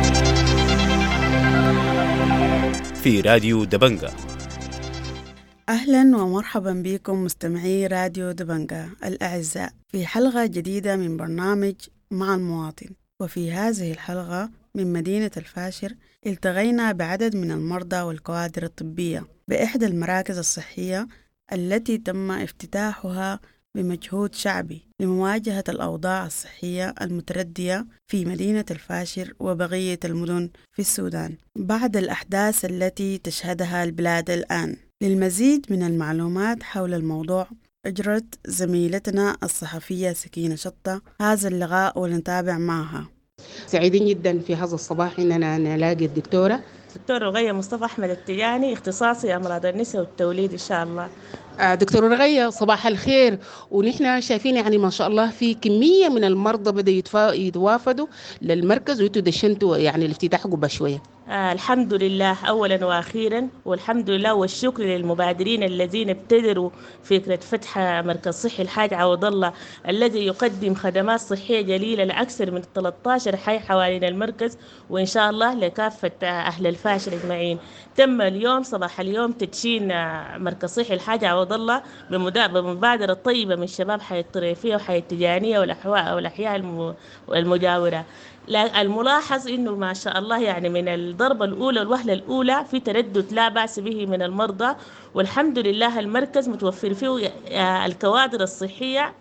في راديو دبنجة. أهلا ومرحبا بكم مستمعي راديو دبنجا الأعزاء في حلقة جديدة من برنامج مع المواطن. وفي هذه الحلقة من مدينة الفاشر التقينا بعدد من المرضى والكوادر الطبية بإحدى المراكز الصحية التي تم افتتاحها بمجهود شعبي لمواجهة الأوضاع الصحية المتردية في مدينة الفاشر وبقية المدن في السودان بعد الأحداث التي تشهدها البلاد الآن. للمزيد من المعلومات حول الموضوع أجرت زميلتنا الصحفية سكينة شطة هذا اللقاء ونتابع معها. سعيدين جدا في هذا الصباح إننا نلاقي الدكتورة دكتور رغية مصطفى أحمد التجاني، اختصاصي أمراض النساء والتوليد إن شاء الله. دكتور رغية صباح الخير. ونحن شايفين يعني ما شاء الله في كمية من المرضى بدأوا يتوافدوا للمركز ويتوا دشنتوا يعني الافتتاح قبل شوية. آه الحمد لله أولا وأخيرا، والحمد لله والشكر للمبادرين الذين ابتدروا فكرة فتح مركز صحي الحاج عوض الله الذي يقدم خدمات صحية جليلة لأكثر من ثلاثة عشر حي حوالين المركز، وإن شاء الله لكافة أهل الفاشر أجمعين. تم اليوم صباح اليوم تدشين مركز صحي الحاج عوض الله بمبادرة طيبة من شباب حي الطريفية وحي التجانية والأحياء المجاورة. الملاحظ إنه ما شاء الله يعني من الضربة الأولى والوهلة الأولى في تردد لا بأس به من المرضى، والحمد لله المركز متوفر فيه الكوادر الصحية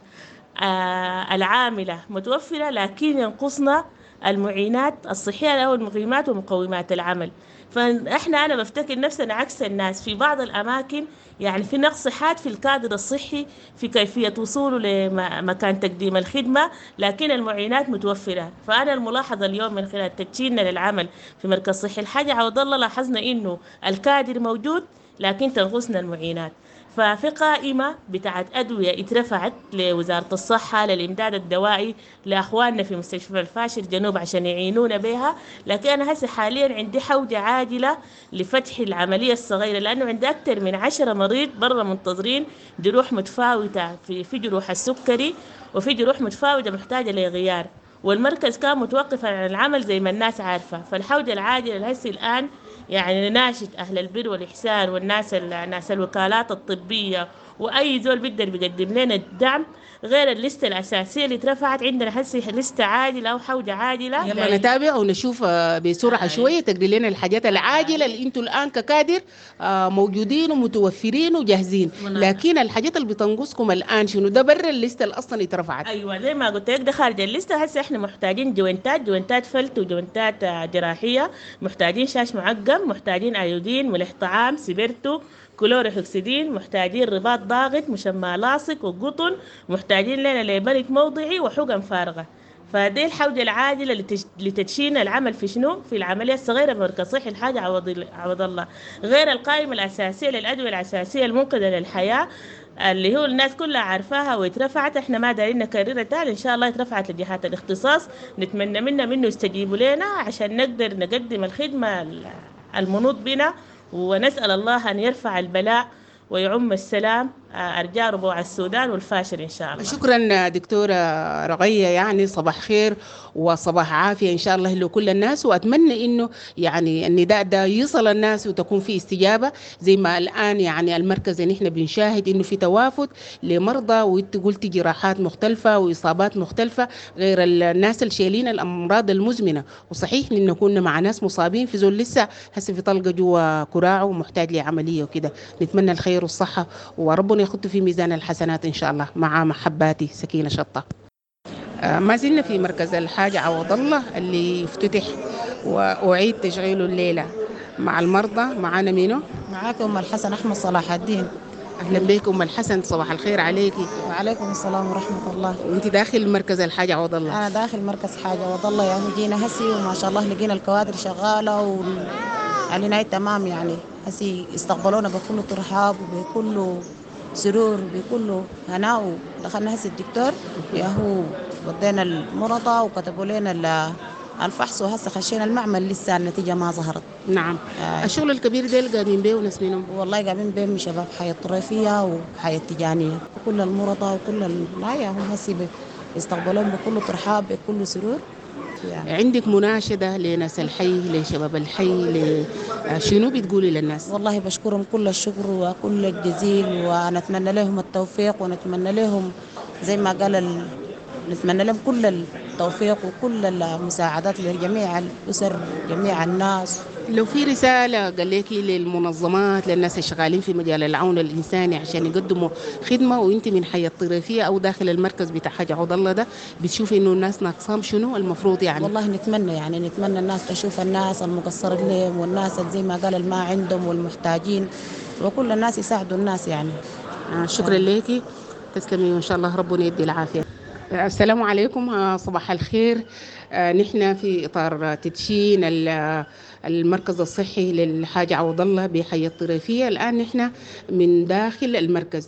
العاملة متوفرة، لكن ينقصنا المعينات الصحية أو المقيمات ومقومات العمل. فإحنا أنا بفتكر نفسنا عكس الناس في بعض الأماكن، يعني في نقص حاد في الكادر الصحي في كيفية وصوله لمكان تقديم الخدمة، لكن المعينات متوفرة. فأنا الملاحظة اليوم من خلال تدشيننا للعمل في مركز صحي الحاج عوض الله لاحظنا إنه الكادر موجود لكن تنقصنا المعينات. ففي قائمة بتاعت أدوية اترفعت لوزارة الصحة للإمداد الدوائي لأخواننا في مستشفى الفاشر جنوب عشان يعينونا بها، لكن أنا هسه حاليا عندي حوجة عاجلة لفتح العملية الصغيرة، لأنه عندي أكثر من عشرة مريض برا منتظرين جروح متفاوتة في في جروح السكري وفي جروح متفاوتة محتاجة لغيار، والمركز كان متوقف عن العمل زي ما الناس عارفة. فالحوجة العاجلة الهسي الآن يعني نناشد أهل البر والإحسان والناس الناس الوكالات الطبية وأي زول بيقدر بيقدم لنا الدعم غير الليستة الأساسية اللي اترفعت عندنا هسه لستة عاجلة أو حوجة عاجلة. يلا نتابع ونشوف بسرعة شوية تقري لنا الحاجات العاجلة اللي انتوا الآن ككادر موجودين ومتوفرين وجاهزين، لكن الحاجات اللي بتنقصكم الآن شنو؟ ده برا الليستة اللي أصلا اترفعت. أيوة زي ما قلت لك ده خارج الليستة. هسه احنا محتاجين جوينتات جوينتات فلت وجوينتات جراحية، محتاجين شاش معقم، محتاجين أيودين، ملح طعام، سبيرتو، كلوريهوكسيدين، محتاجين رباط ضاغط، مشمع لاصق وقطن، محتاجين لنا ليبريك موضعي وحقن فارغة. فدي الحوجة العاجلة لتدشين العمل في شنو؟ في العملية الصغيرة بمركز صحي الحاج عوض الله، غير القائمة الأساسية للأدوية الأساسية المنقذة للحياة اللي هو الناس كلها عارفاها واترفعت. احنا ما دارين نكررها تاني، ان شاء الله اترفعت لجهات الاختصاص، نتمنى منا منه يستجيبوا لنا عشان نقدر نقدم الخدمة المنوط بنا، ونسأل الله أن يرفع البلاء ويعم السلام أرجاء ربوع السودان والفاشر إن شاء الله. شكرا دكتورة رغية، يعني صباح خير وصباح عافية إن شاء الله لكل الناس، وأتمنى إنه يعني النداء ده يصل الناس وتكون في استجابة زي ما الآن يعني المركز اللي إحنا بنشاهد إنه في توافد لمرضى وإنت قلت جراحات مختلفة وإصابات مختلفة غير الناس اللي شايلين الأمراض المزمنة. وصحيح إنه كنا مع ناس مصابين في زول لسه هسه في طلقة جوا كراعه ومحتاج لعملية وكده. نتمنى الخير والصحة وربنا يخط في ميزان الحسنات إن شاء الله. مع محباتي سكينة شطة. آه ما زلنا في مركز الحاج عوض الله اللي افتتح وأعيد تشغيله الليلة مع المرضى. معانا مينو؟ معاك أم الحسن أحمد صلاح الدين. أهلا بك أم الحسن، صباح الخير عليكي. وعليكم السلام ورحمة الله. وأنت داخل مركز الحاج عوض الله؟ أنا داخل مركز حاج عوض الله، يعني جينا هسي وما شاء الله لقينا الكوادر شغالة وعلينا تمام، يعني هسي استقبلونا بكل ترحاب وبكل سرور بكل هناء. دخلنا هسه الدكتور ياهو ودينا المرضى وكتبوا لنا الفحص، وهسه خشينا المعمل لسه النتيجه ما ظهرت. نعم. آه. الشغل الكبير ده اللي قاعدين بيه وناس منهم؟ والله قاعدين بيه شباب حي الطريفيه وحي التجانيه، كل المرضى وكل ال... لا يا هم هسه يستقبلون بكل ترحاب بكل سرور. يعني. عندك مناشدة لناس الحي، لشباب الحي، شنو بتقولي للناس؟ والله بشكرهم كل الشكر وكل الجزيل، ونتمنى لهم التوفيق، ونتمنى لهم زي ما قال ال... نتمنى لهم كل التوفيق وكل المساعدات لجميع الأسر، جميع الناس. لو في رسالة قال لكي للمنظمات، للناس الشغالين في مجال العون الإنساني عشان يقدموا خدمة، وانت من حي الطريفية أو داخل المركز بتاع حاج عوض الله ده بتشوفي إنه الناس ناقصام، شنو المفروض يعني؟ والله نتمنى يعني نتمنى الناس تشوف الناس المقصرين لهم، والناس زي ما قال ما عندهم والمحتاجين، وكل الناس يساعدوا الناس يعني. آه شكرا لك، تسلمي وإن شاء الله ربنا يدي العافية. السلام عليكم، صباح الخير. نحن في إطار تدشين المركز الصحي للحاج عوض الله بحي الطريفية. الآن نحن من داخل المركز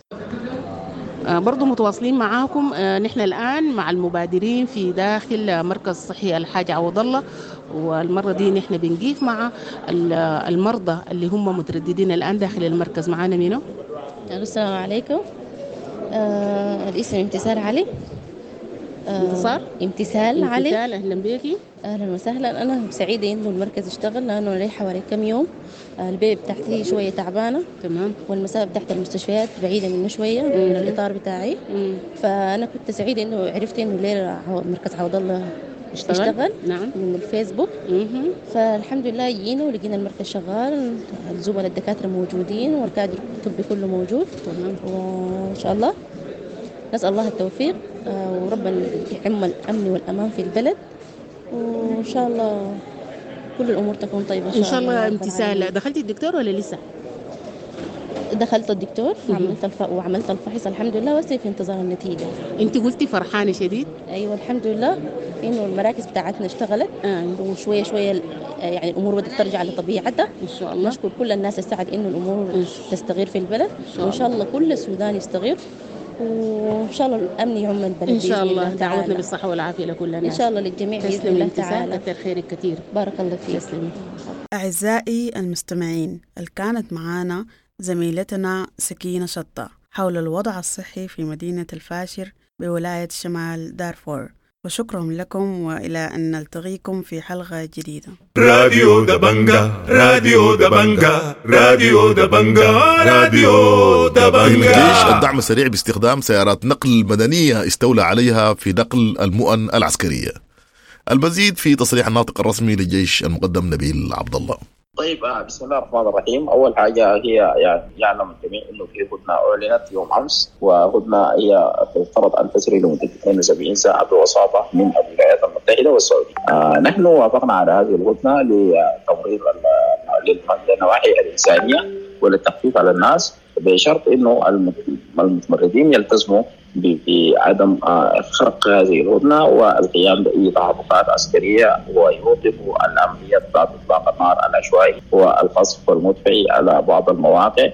برضو متواصلين معاكم. نحن الآن مع المبادرين في داخل مركز صحي الحاج عوض الله، والمرة دي نحن بنقيف مع المرضى اللي هم مترددين الآن داخل المركز. معانا مينو؟ السلام عليكم. آه الاسم امتثال علي. انتصار؟ آه امتثال علي. امتثال، اهلا بيكي. اهلا وسهلا. انا سعيده انه المركز اشتغل، لانه لي حوالي كم يوم آه البيبي بتاعتي شويه تعبانه. تمام. والمسافه بتاعت المستشفيات بعيده منه شويه من الاطار بتاعي. مم. فانا كنت سعيده انه عرفت انه ليله مركز عوض الله اشتغل. اشتغل نعم من الفيسبوك. مم. فالحمد لله جينا ولقينا المركز شغال، الزملاء الدكاتره موجودين والكادر الطبي كله موجود. تمام. وان شاء الله نسأل الله التوفيق وربنا يعم الأمن والأمان في البلد، وإن شاء الله كل الأمور تكون طيبة إن شاء الله. امتثال، دخلتي الدكتور ولا لسه؟ دخلت الدكتور وعملت الف... وعملت الفحص الحمد لله، بس في انتظار النتيجة. أنت قلتي فرحانة شديد؟ أيوة الحمد لله إنه المراكز بتاعتنا اشتغلت. آه. وشوية شوية يعني الأمور بدأت ترجع لطبيعتها إن شاء الله. نشكر كل الناس السعد إنه الأمور تستغير في البلد، وإن شاء الله كل السودان يستغير، وإن شاء الله الأمن يعم البلد إن شاء الله. دعوتنا بالصحة والعافية لكل الناس إن شاء الله للجميع بإذن الله تعالى. كتر خيرك كثير. بارك الله فيك. تسلمي. أعزائي المستمعين، اللي كانت معانا زميلتنا سكينة شطة حول الوضع الصحي في مدينة الفاشر بولاية شمال دارفور، وشكرا لكم وإلى أن نلتقيكم في حلقة جديدة. راديو دبنجا راديو دبنجا راديو دبنجا راديو دبنجا. الجيش الدعم السريع باستخدام سيارات نقل مدنية استولى عليها في نقل المؤن العسكرية. المزيد في تصريح الناطق الرسمي للجيش المقدم نبيل عبد الله. طيب آه بسم الله الرحمن الرحيم. أول حاجة هي يعني يعلم الجميع إنه في هدنة أعلنت يوم أمس، وهدنة هي تفترض أن تسري لمدة اثنتين وسبعين ساعة بوساطة من الولايات المتحدة والسعودية. آه نحن وافقنا على هذه الهدنة لتمرير للنواحي الإنسانية وللتخفيف على الناس، بشرط إنه المتمردين يلتزموا بعدم خرق هذه الهدنة والقيام بأي تحركات عسكرية، ويوقفوا العمليات بتاعت إطلاق النار العشوائي والقصف والمدفعي على بعض المواقع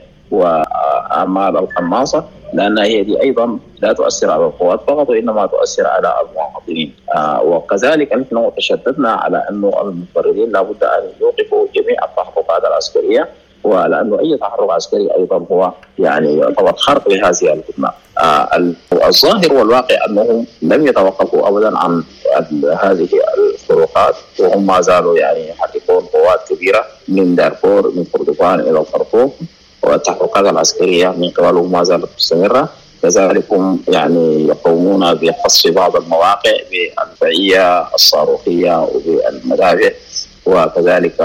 وأعمال القناصة، لأن هي دي أيضا لا تؤثر على القوات فقط وإنما تؤثر على المواطنين. وكذلك نحن تشددنا على أنه المتمردين لابد أن يوقفوا جميع التحركات العسكرية، ولأنه أي تحرك عسكري أيضا هو يعني يعتبر خرق لهذه الهدنة. آه الظاهر والواقع أنهم لم يتوقفوا أبدا عن هذه الخروقات، وهم ما زالوا يعني يحركون قوات كبيرة من دارفور من كردفان إلى الخرطوم، والتحركات العسكرية من قبلهم ما زالت مستمرة. كذلك هم يعني يقومون بقصف بعض المواقع بالمدفعية الصاروخية وبالمدافع، وكذلك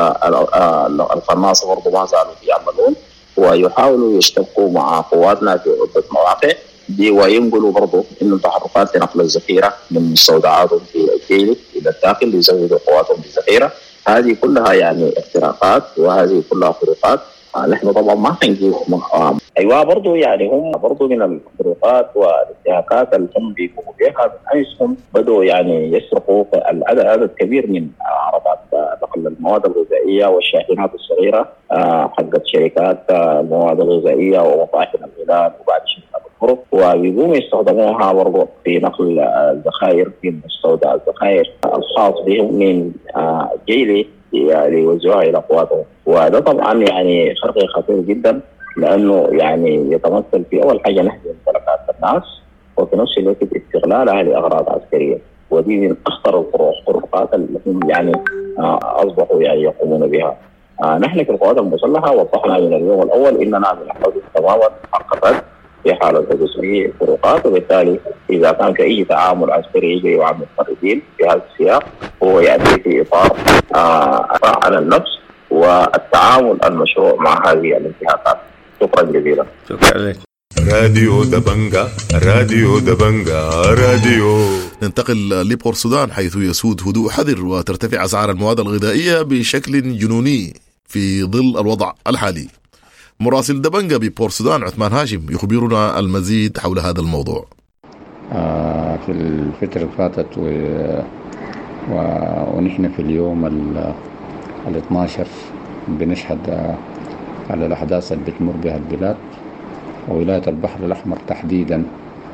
القناصة برضو ما زالوا يعملون ويحاولوا يشتبكوا مع قواتنا في عدة مواقع دي، وينقلوا برضو إنه تحركات لنقل الذخيرة من مستودعاتهم في الجيل إلى الداخل ليزودوا قواتهم بالذخيرة. هذه كلها يعني اختراقات وهذه كلها خروقات. آه نحن طبعا ما حنجيب آه ايوه برضو يعني هم برضو من الخروقات والانتهاكات اللي هم بيقوموا بها من انفسهم بدوا يعني يسرقوا العدد عدد كبير من عربات نقل المواد الغذائيه والشاحنات الصغيره آه حقت شركات المواد الغذائيه ومطاحن الغلال وبعد شركات الخرق، وبيقوموا يستخدموها برضو في نقل الذخائر في مستودع الذخائر الخاص بهم من آه جيلي ليوزعوها الى قواتهم. وده طبعا يعني خرق خطير جدا، لانه يعني يتمثل في اول حاجه نهب ممتلكات الناس، وفي نفس الوقت استغلالها لاغراض عسكريه. ودي من اخطر الخروقات التي يعني اصبحوا يعني يقومون بها. آه نحن في القوات المسلحه وضحنا من اليوم الاول اننا بنحتفظ تماما حق الرد في حاله حدوث اي خروقات، وبالتالي اذا كان في اي تعامل عسكري يجري مع المتفردين في هذا السياق هو ياتي في اطار الدفاع عن النفس والتعامل المشروع مع هذه الانتهاكات. شكرا جزيلا. شكرا لك. راديو دبنجا راديو دبنجا راديو. ننتقل لبور السودان حيث يسود هدوء حذر وترتفع أسعار المواد الغذائية بشكل جنوني في ظل الوضع الحالي. مراسل دبنجا ببور السودان عثمان هاشم يخبرنا المزيد حول هذا الموضوع. آه في الفترة اللي فاتت و... و... ونحن في اليوم ال اثني عشر بنشهد على الأحداث اللي بتمر بها البلاد وولاية البحر الأحمر تحديدا.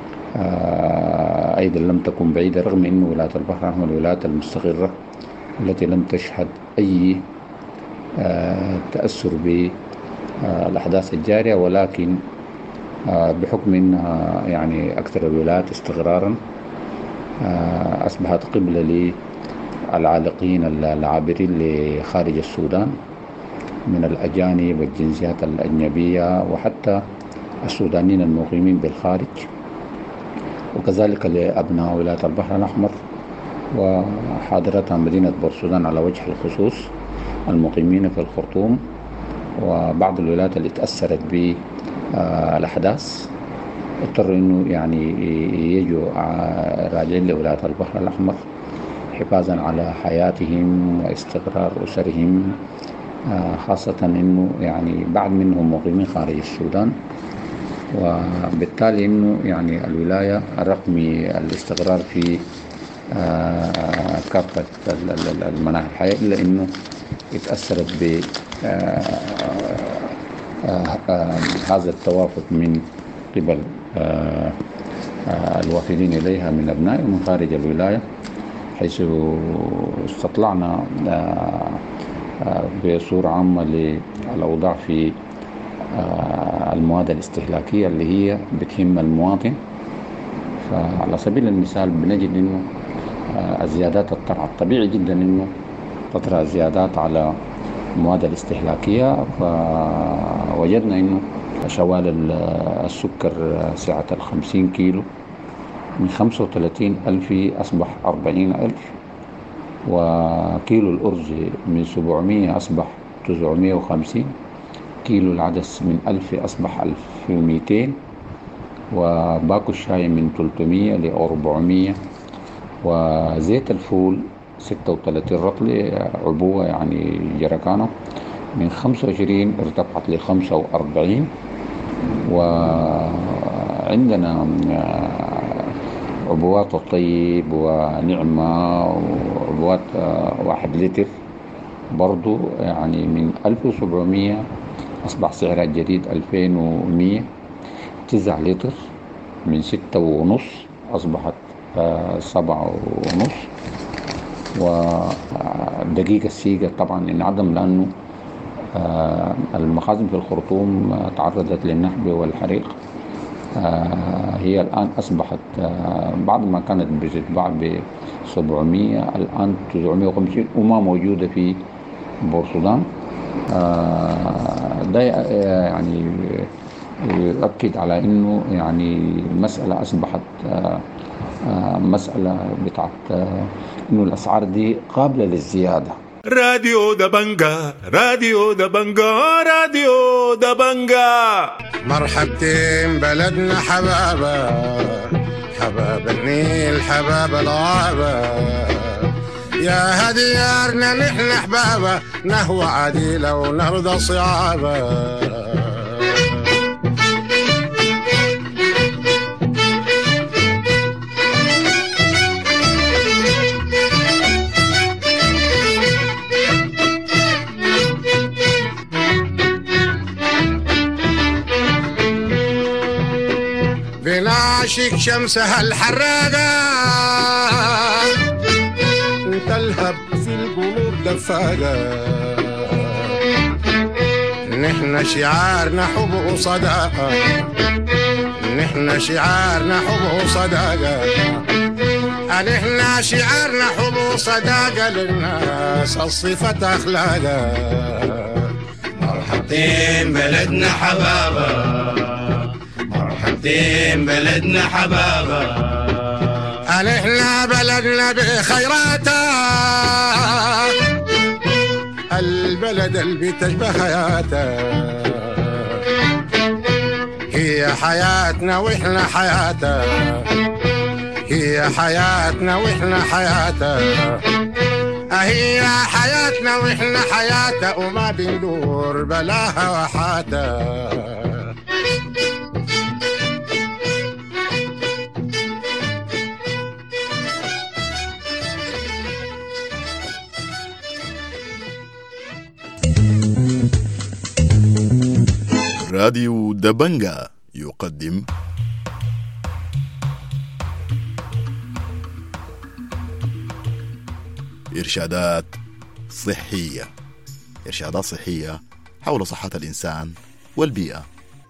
آه أيضا لم تكن بعيدة، رغم أن ولاية البحر الأحمر الولايات المستقرة التي لم تشهد أي آه تأثر بالأحداث الجارية، ولكن آه بحكم أنها يعني أكثر الولايات استقرارا آه أصبحت قبلة للعالقين العابرين لخارج السودان من الأجانب والجنسيات الأجنبية وحتى السودانيين المقيمين بالخارج، وكذلك لأبناء ولاية البحر الأحمر وحاضرتها مدينة بور السودان على وجه الخصوص المقيمين في الخرطوم وبعض الولايات اللي تأثرت بالأحداث اضطروا إنه يعني يجوا راجعين لولاية البحر الأحمر حفاظا على حياتهم واستقرار أسرهم، خاصة إنه يعني بعض منهم مقيمين خارج السودان، وبالتالي إنه يعني الولاية رغم الاستقرار في كافة المناحي الحياة إلا إنه اتأثرت ب هذا التوافد من قبل الوافدين إليها من أبناء ومن خارج الولاية، حيث استطلعنا بصورة عامة للأوضاع في المواد الاستهلاكية اللي هي بتهم المواطن. فعلى سبيل المثال بنجد إنه الزيادات الطرح الطبيعي جدا إنه تطرح زيادات على المواد الاستهلاكية، فوجدنا إنه شوال السكر سعة الخمسين كيلو من خمسة وثلاثين ألف أصبح أربعين ألف، وكيلو الأرز من سبعمية أصبح تسعمية وخمسين، كيلو العدس من ألف أصبح ألف ومئتين، وباكو الشاي من ثلاثمية لأربعمية، وزيت الفول ستة وثلاثين رطل عبوة يعني جركانة من خمسة وعشرين ارتفعت لخمسة وأربعين، وعندنا عبوات الطيب ونعمة وعبوات واحد لتر برضو يعني من ألف وسبعمية أصبح سعرها الجديد ألفين ومية، تسعة لتر من ستة ونص أصبحت سبعة ونص، ودقيقة السيجة طبعا انعدم لأنه المخازن في الخرطوم تعرضت للنهب والحريق. هي الآن أصبحت بعد ما كانت بتتباع ب سبعمية الآن تسعمية وخمسين وما موجودة في بور السودان. ده يعني يؤكد على إنه يعني المسألة أصبحت مسألة بتاعت إنه الأسعار دي قابلة للزيادة. راديو دبنجا راديو دبنجا راديو دبنجا. مرحبتين بلدنا حبابة حباب النيل حباب الغابة، يا هديارنا نحن حبابة نهوى عديلة ونرضى صعابة. بنعشق شمسها الحراقة تلهب في القلوب دفاقة، نحن شعارنا حب وصداقة، نحن شعارنا حب وصداقة. نحن شعارنا حب صداقة للناس الصفة أخلاقها مرحبتين بلدنا حبابة مرحبتين بلدنا حبابة نحن بلدنا بخيراتها البلد اللي بتشبه حياتها هي حياتنا وإحنا حياتها هي حياتنا وإحنا حياتها هي حياتنا وإحنا حياتها وما بندور بلاها وحاتها راديو دبنجا يقدم إرشادات صحية إرشادات صحية حول صحة الإنسان والبيئة.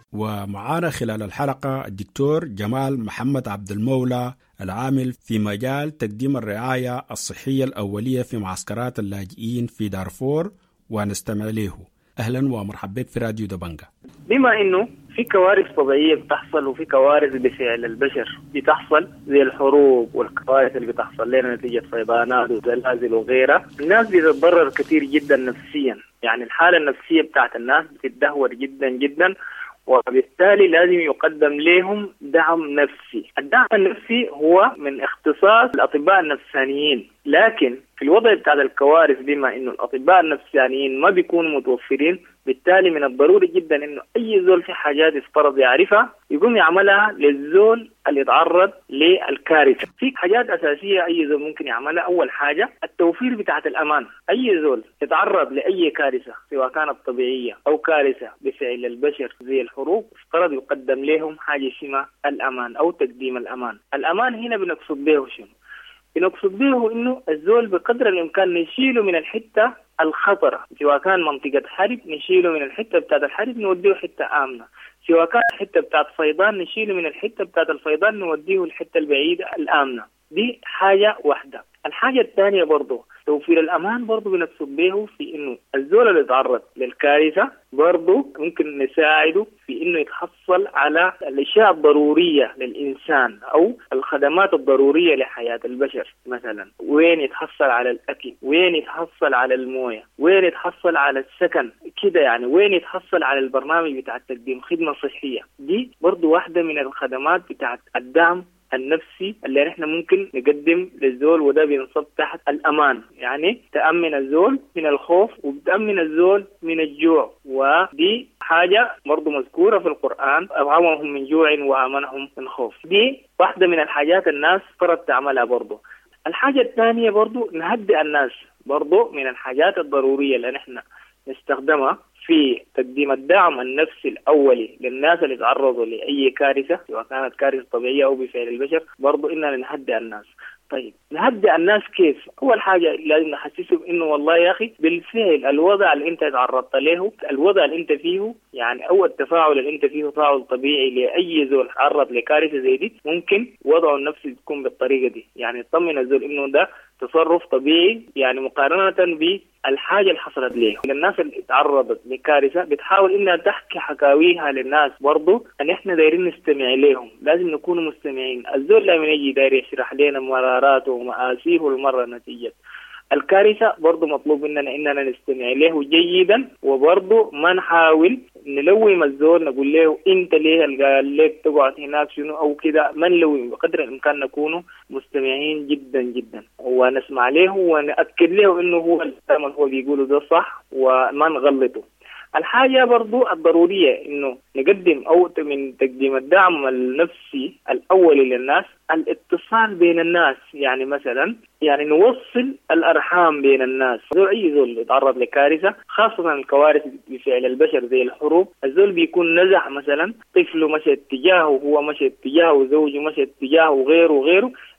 ومعانا خلال الحلقة الدكتور جمال محمد عبد المولى العامل في مجال تقديم الرعاية الصحية الأولية في معسكرات اللاجئين في دارفور، ونستمع له. أهلا ومرحبا بك في راديو دبنجا. بما إنه في كوارث طبيعية بتحصل وفي كوارث بفعل البشر بتحصل زي الحروب والكوارث اللي بتحصل لنا نتيجة فيضانات وزلازل وغيرها، الناس بتتضرر كثير جدا نفسيا، يعني الحالة النفسية بتاعت الناس بتتدهور جدا جدا، وبالتالي لازم يقدم لهم دعم نفسي. الدعم النفسي هو من اختصاص الأطباء النفسانيين، لكن في الوضع بتاع الكوارث بما إنه الأطباء النفسانيين ما بيكونوا متوفرين، بالتالي من الضروري جدا إنه أي زول في حاجات يفترض يعرفها يقوم يعملها للزول اللي يتعرض للكارثة. في حاجات أساسية أي زول ممكن يعملها. أول حاجة التوفير بتاعت الأمان. أي زول يتعرض لأي كارثة سواء كانت طبيعية أو كارثة بفعل البشر زي الحروب، افترض يقدم لهم حاجة اسمها الأمان أو تقديم الأمان. الأمان هنا بنقصد به شنو؟ بنقصد به إنه الزول بقدر الإمكان نشيله من الحتة الخطرة، سواء كان منطقة حرب نشيله من الحتة بتاعت الحرب نوديه حتة آمنة، سواء كان الحتة بتاعت فيضان نشيله من الحتة بتاعت الفيضان نوديه الحتة البعيدة الآمنة. دي حاجة واحدة. الحاجة الثانية برضو توفير الأمان، برضو بنقصد به في إنه الزول اللي يتعرض للكارثة برضو ممكن نساعده في إنه يتحصل على الأشياء الضرورية للإنسان أو الخدمات الضرورية لحياة البشر، مثلا وين يتحصل على الأكل، وين يتحصل على الموية، وين يتحصل على السكن كده، يعني وين يتحصل على البرنامج بتاع تقديم خدمة صحية. دي برضو واحدة من الخدمات بتاع الدعم النفسي اللي نحن ممكن نقدم للزول، وده بينصب تحت الأمان، يعني تأمن الزول من الخوف وبتأمن الزول من الجوع، ودي حاجة برضو مذكورة في القرآن، أطعمهم من جوع وآمنهم من خوف. دي واحدة من الحاجات الناس فرض تعملها برضو. الحاجة الثانية برضو نهدئ الناس، برضو من الحاجات الضرورية اللي نحن نستخدمها في تقديم الدعم النفسي الأولي للناس اللي تعرضوا لأي كارثة سواء كانت كارثة طبيعية أو بفعل البشر، برضو إننا نهدئ الناس. طيب نهدئ الناس كيف؟ أول حاجة لازم نحسسهم إنه والله يا أخي بالفعل الوضع اللي أنت تعرضت له، الوضع اللي أنت فيه، يعني أو التفاعل اللي أنت فيه تفاعل طبيعي لأي زول تعرض لكارثة زي دي، ممكن وضعه النفسي تكون بالطريقة دي، يعني تطمن الزول إنه ده تصرف طبيعي، يعني مقارنة بالحاجة اللي حصلت له. الناس اللي تعرضت لكارثة بتحاول إنها تحكي حكاويها للناس، برضو أن إحنا دايرين نستمع لهم، لازم نكون مستمعين. الزول لما يجي داير يشرح لنا مراراته ومآسيه المرة نتيجة الكارثة، برضو مطلوب مننا إننا نستمع له جيدا، وبرضو ما نحاول نلوي الزول نقول له أنت ليه قال لك تقعد هناك شنو أو كده، ما نلوي، بقدر الإمكان نكون مستمعين جدا جدا ونسمع له ونأكد له إنه هو الكلام هو بيقوله ده صح وما نغلطه. الحاجة برضو الضرورية إنه نقدم أو من تقديم الدعم النفسي الأولي للناس الاتصال بين الناس، يعني مثلا يعني نوصل الأرحام بين الناس. زول أي زول يتعرض لكارثة، خاصة الكوارث بفعل البشر زي الحروب، الزول بيكون نزح مثلا طفله مشى اتجاهه، هو مشى اتجاهه، زوجه مشى اتجاهه، وغيره وغيره،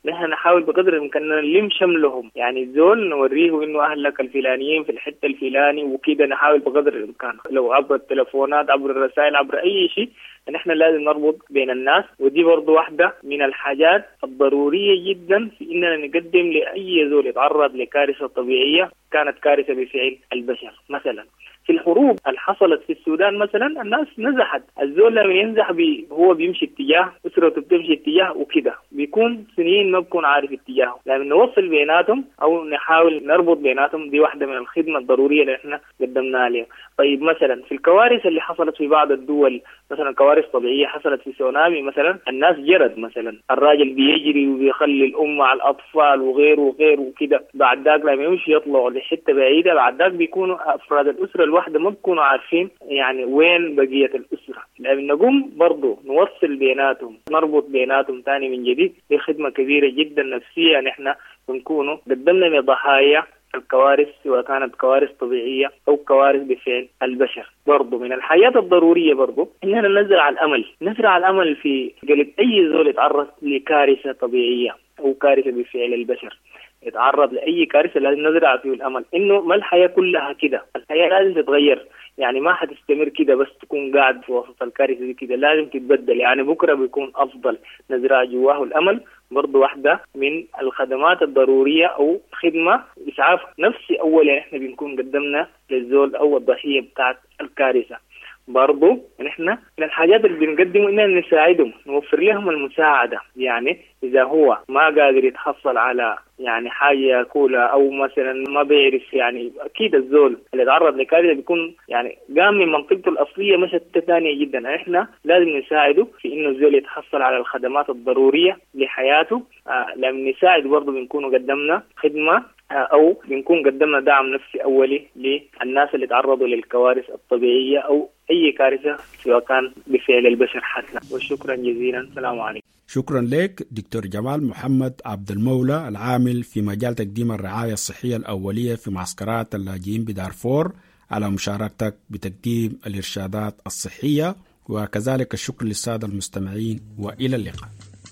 نحن نحاول بقدر الإمكان نلم شملهم، يعني الزول نوريه إنه أهلك الفلانيين في الحتة الفلاني وكده، نحاول بقدر الإمكان لو عبر التلفونات عبر الرسائل عبر أي شيء نحن لازم نربط بين الناس. ودي برضو واحدة من الحاجات الضرورية جدا في إننا نقدم لأي زول يتعرض لكارثة طبيعية كانت كارثة بفعل البشر. مثلا في الحروب اللي حصلت في السودان مثلا الناس نزحت، الزول لما ينزح بي هو بيمشي اتجاه، أسرته بتمشي اتجاه وكده، بيكون سنين ما بكون عارف اتجاهه، لازم نوصل بيناتهم أو نحاول نربط بيناتهم. دي واحدة من الخدمة الضرورية اللي احنا قدمناها لهم. طيب مثلا في الكوارث اللي حصلت في بعض الدول، مثلا كوارث طبيعية حصلت في سونامي مثلا، الناس جرد مثلا، الراجل بيجري وبيخلي الأم مع الأطفال وغيره وغيره وكده، بعد ذاك لما يمشي يطلعوا لحتة بعيدة، بعد ذاك بيكونوا أفراد الأسرة الواحدة ما بيكونوا عارفين يعني وين بقية الأسرة. لازم نقوم برضو نوصل بيناتهم، نربط بيناتهم تاني من جديد. دي خدمة كبيرة جدا نفسية نحن بنكونوا قدمنا لضحايا الكوارث، سواء كانت كوارث طبيعية أو كوارث بفعل البشر. برضو من الحياة الضرورية برضو إننا نزرع الأمل، نزرع الأمل في قلب أي زول يتعرض لكارثة طبيعية أو كارثة بفعل البشر، يتعرض لأي كارثة لازم نزرع فيه الأمل إنه ما الحياة كلها كده، الحياة لازم تتغير، يعني ما حتستمر كده بس تكون قاعد في وسط الكارثة دي كده، لازم تتبدل، يعني بكرة بيكون أفضل. نزرع جواه الأمل برضو واحدة من الخدمات الضرورية أو خدمة إسعاف نفسي أولا إحنا بنكون قدمنا للزول أو الضحية بتاعت الكارثة. برضو نحن من الحاجات اللي بنقدمه إننا نساعدهم، نوفر لهم المساعدة، يعني إذا هو ما قادر يتحصل على يعني حاجة يأكلها أو مثلا ما بيعرف، يعني أكيد الزول اللي تعرض لكارثة بيكون يعني قام من منطقته الأصلية مشت ثانية جدا، إحنا لازم نساعده في إنه الزول يتحصل على الخدمات الضرورية لحياته. آه لما نساعد برضو بنكون قدمنا خدمة أو بنكون قدمنا دعم نفسي أولي للناس اللي تعرضوا للكوارث الطبيعية أو أي كارثة سواء كان بفعل البشر حتى. وشكرا جزيلا، السلام عليكم. شكرا لك دكتور جمال محمد عبد المولى، العامل في مجال تقديم الرعاية الصحية الأولية في معسكرات اللاجئين بدارفور، على مشاركتك بتقديم الإرشادات الصحية، وكذلك الشكر للسادة المستمعين، وإلى اللقاء.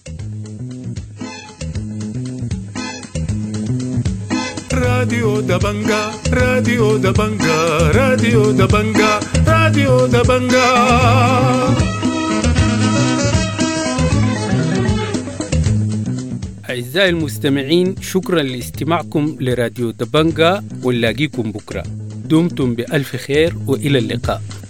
راديو دبنجا راديو دبنجا راديو دبنجا راديو دبنجا. أعزائي المستمعين، شكرا لاستماعكم لراديو دبنجا، ونلاقيكم بكرة. دمتم بألف خير وإلى اللقاء.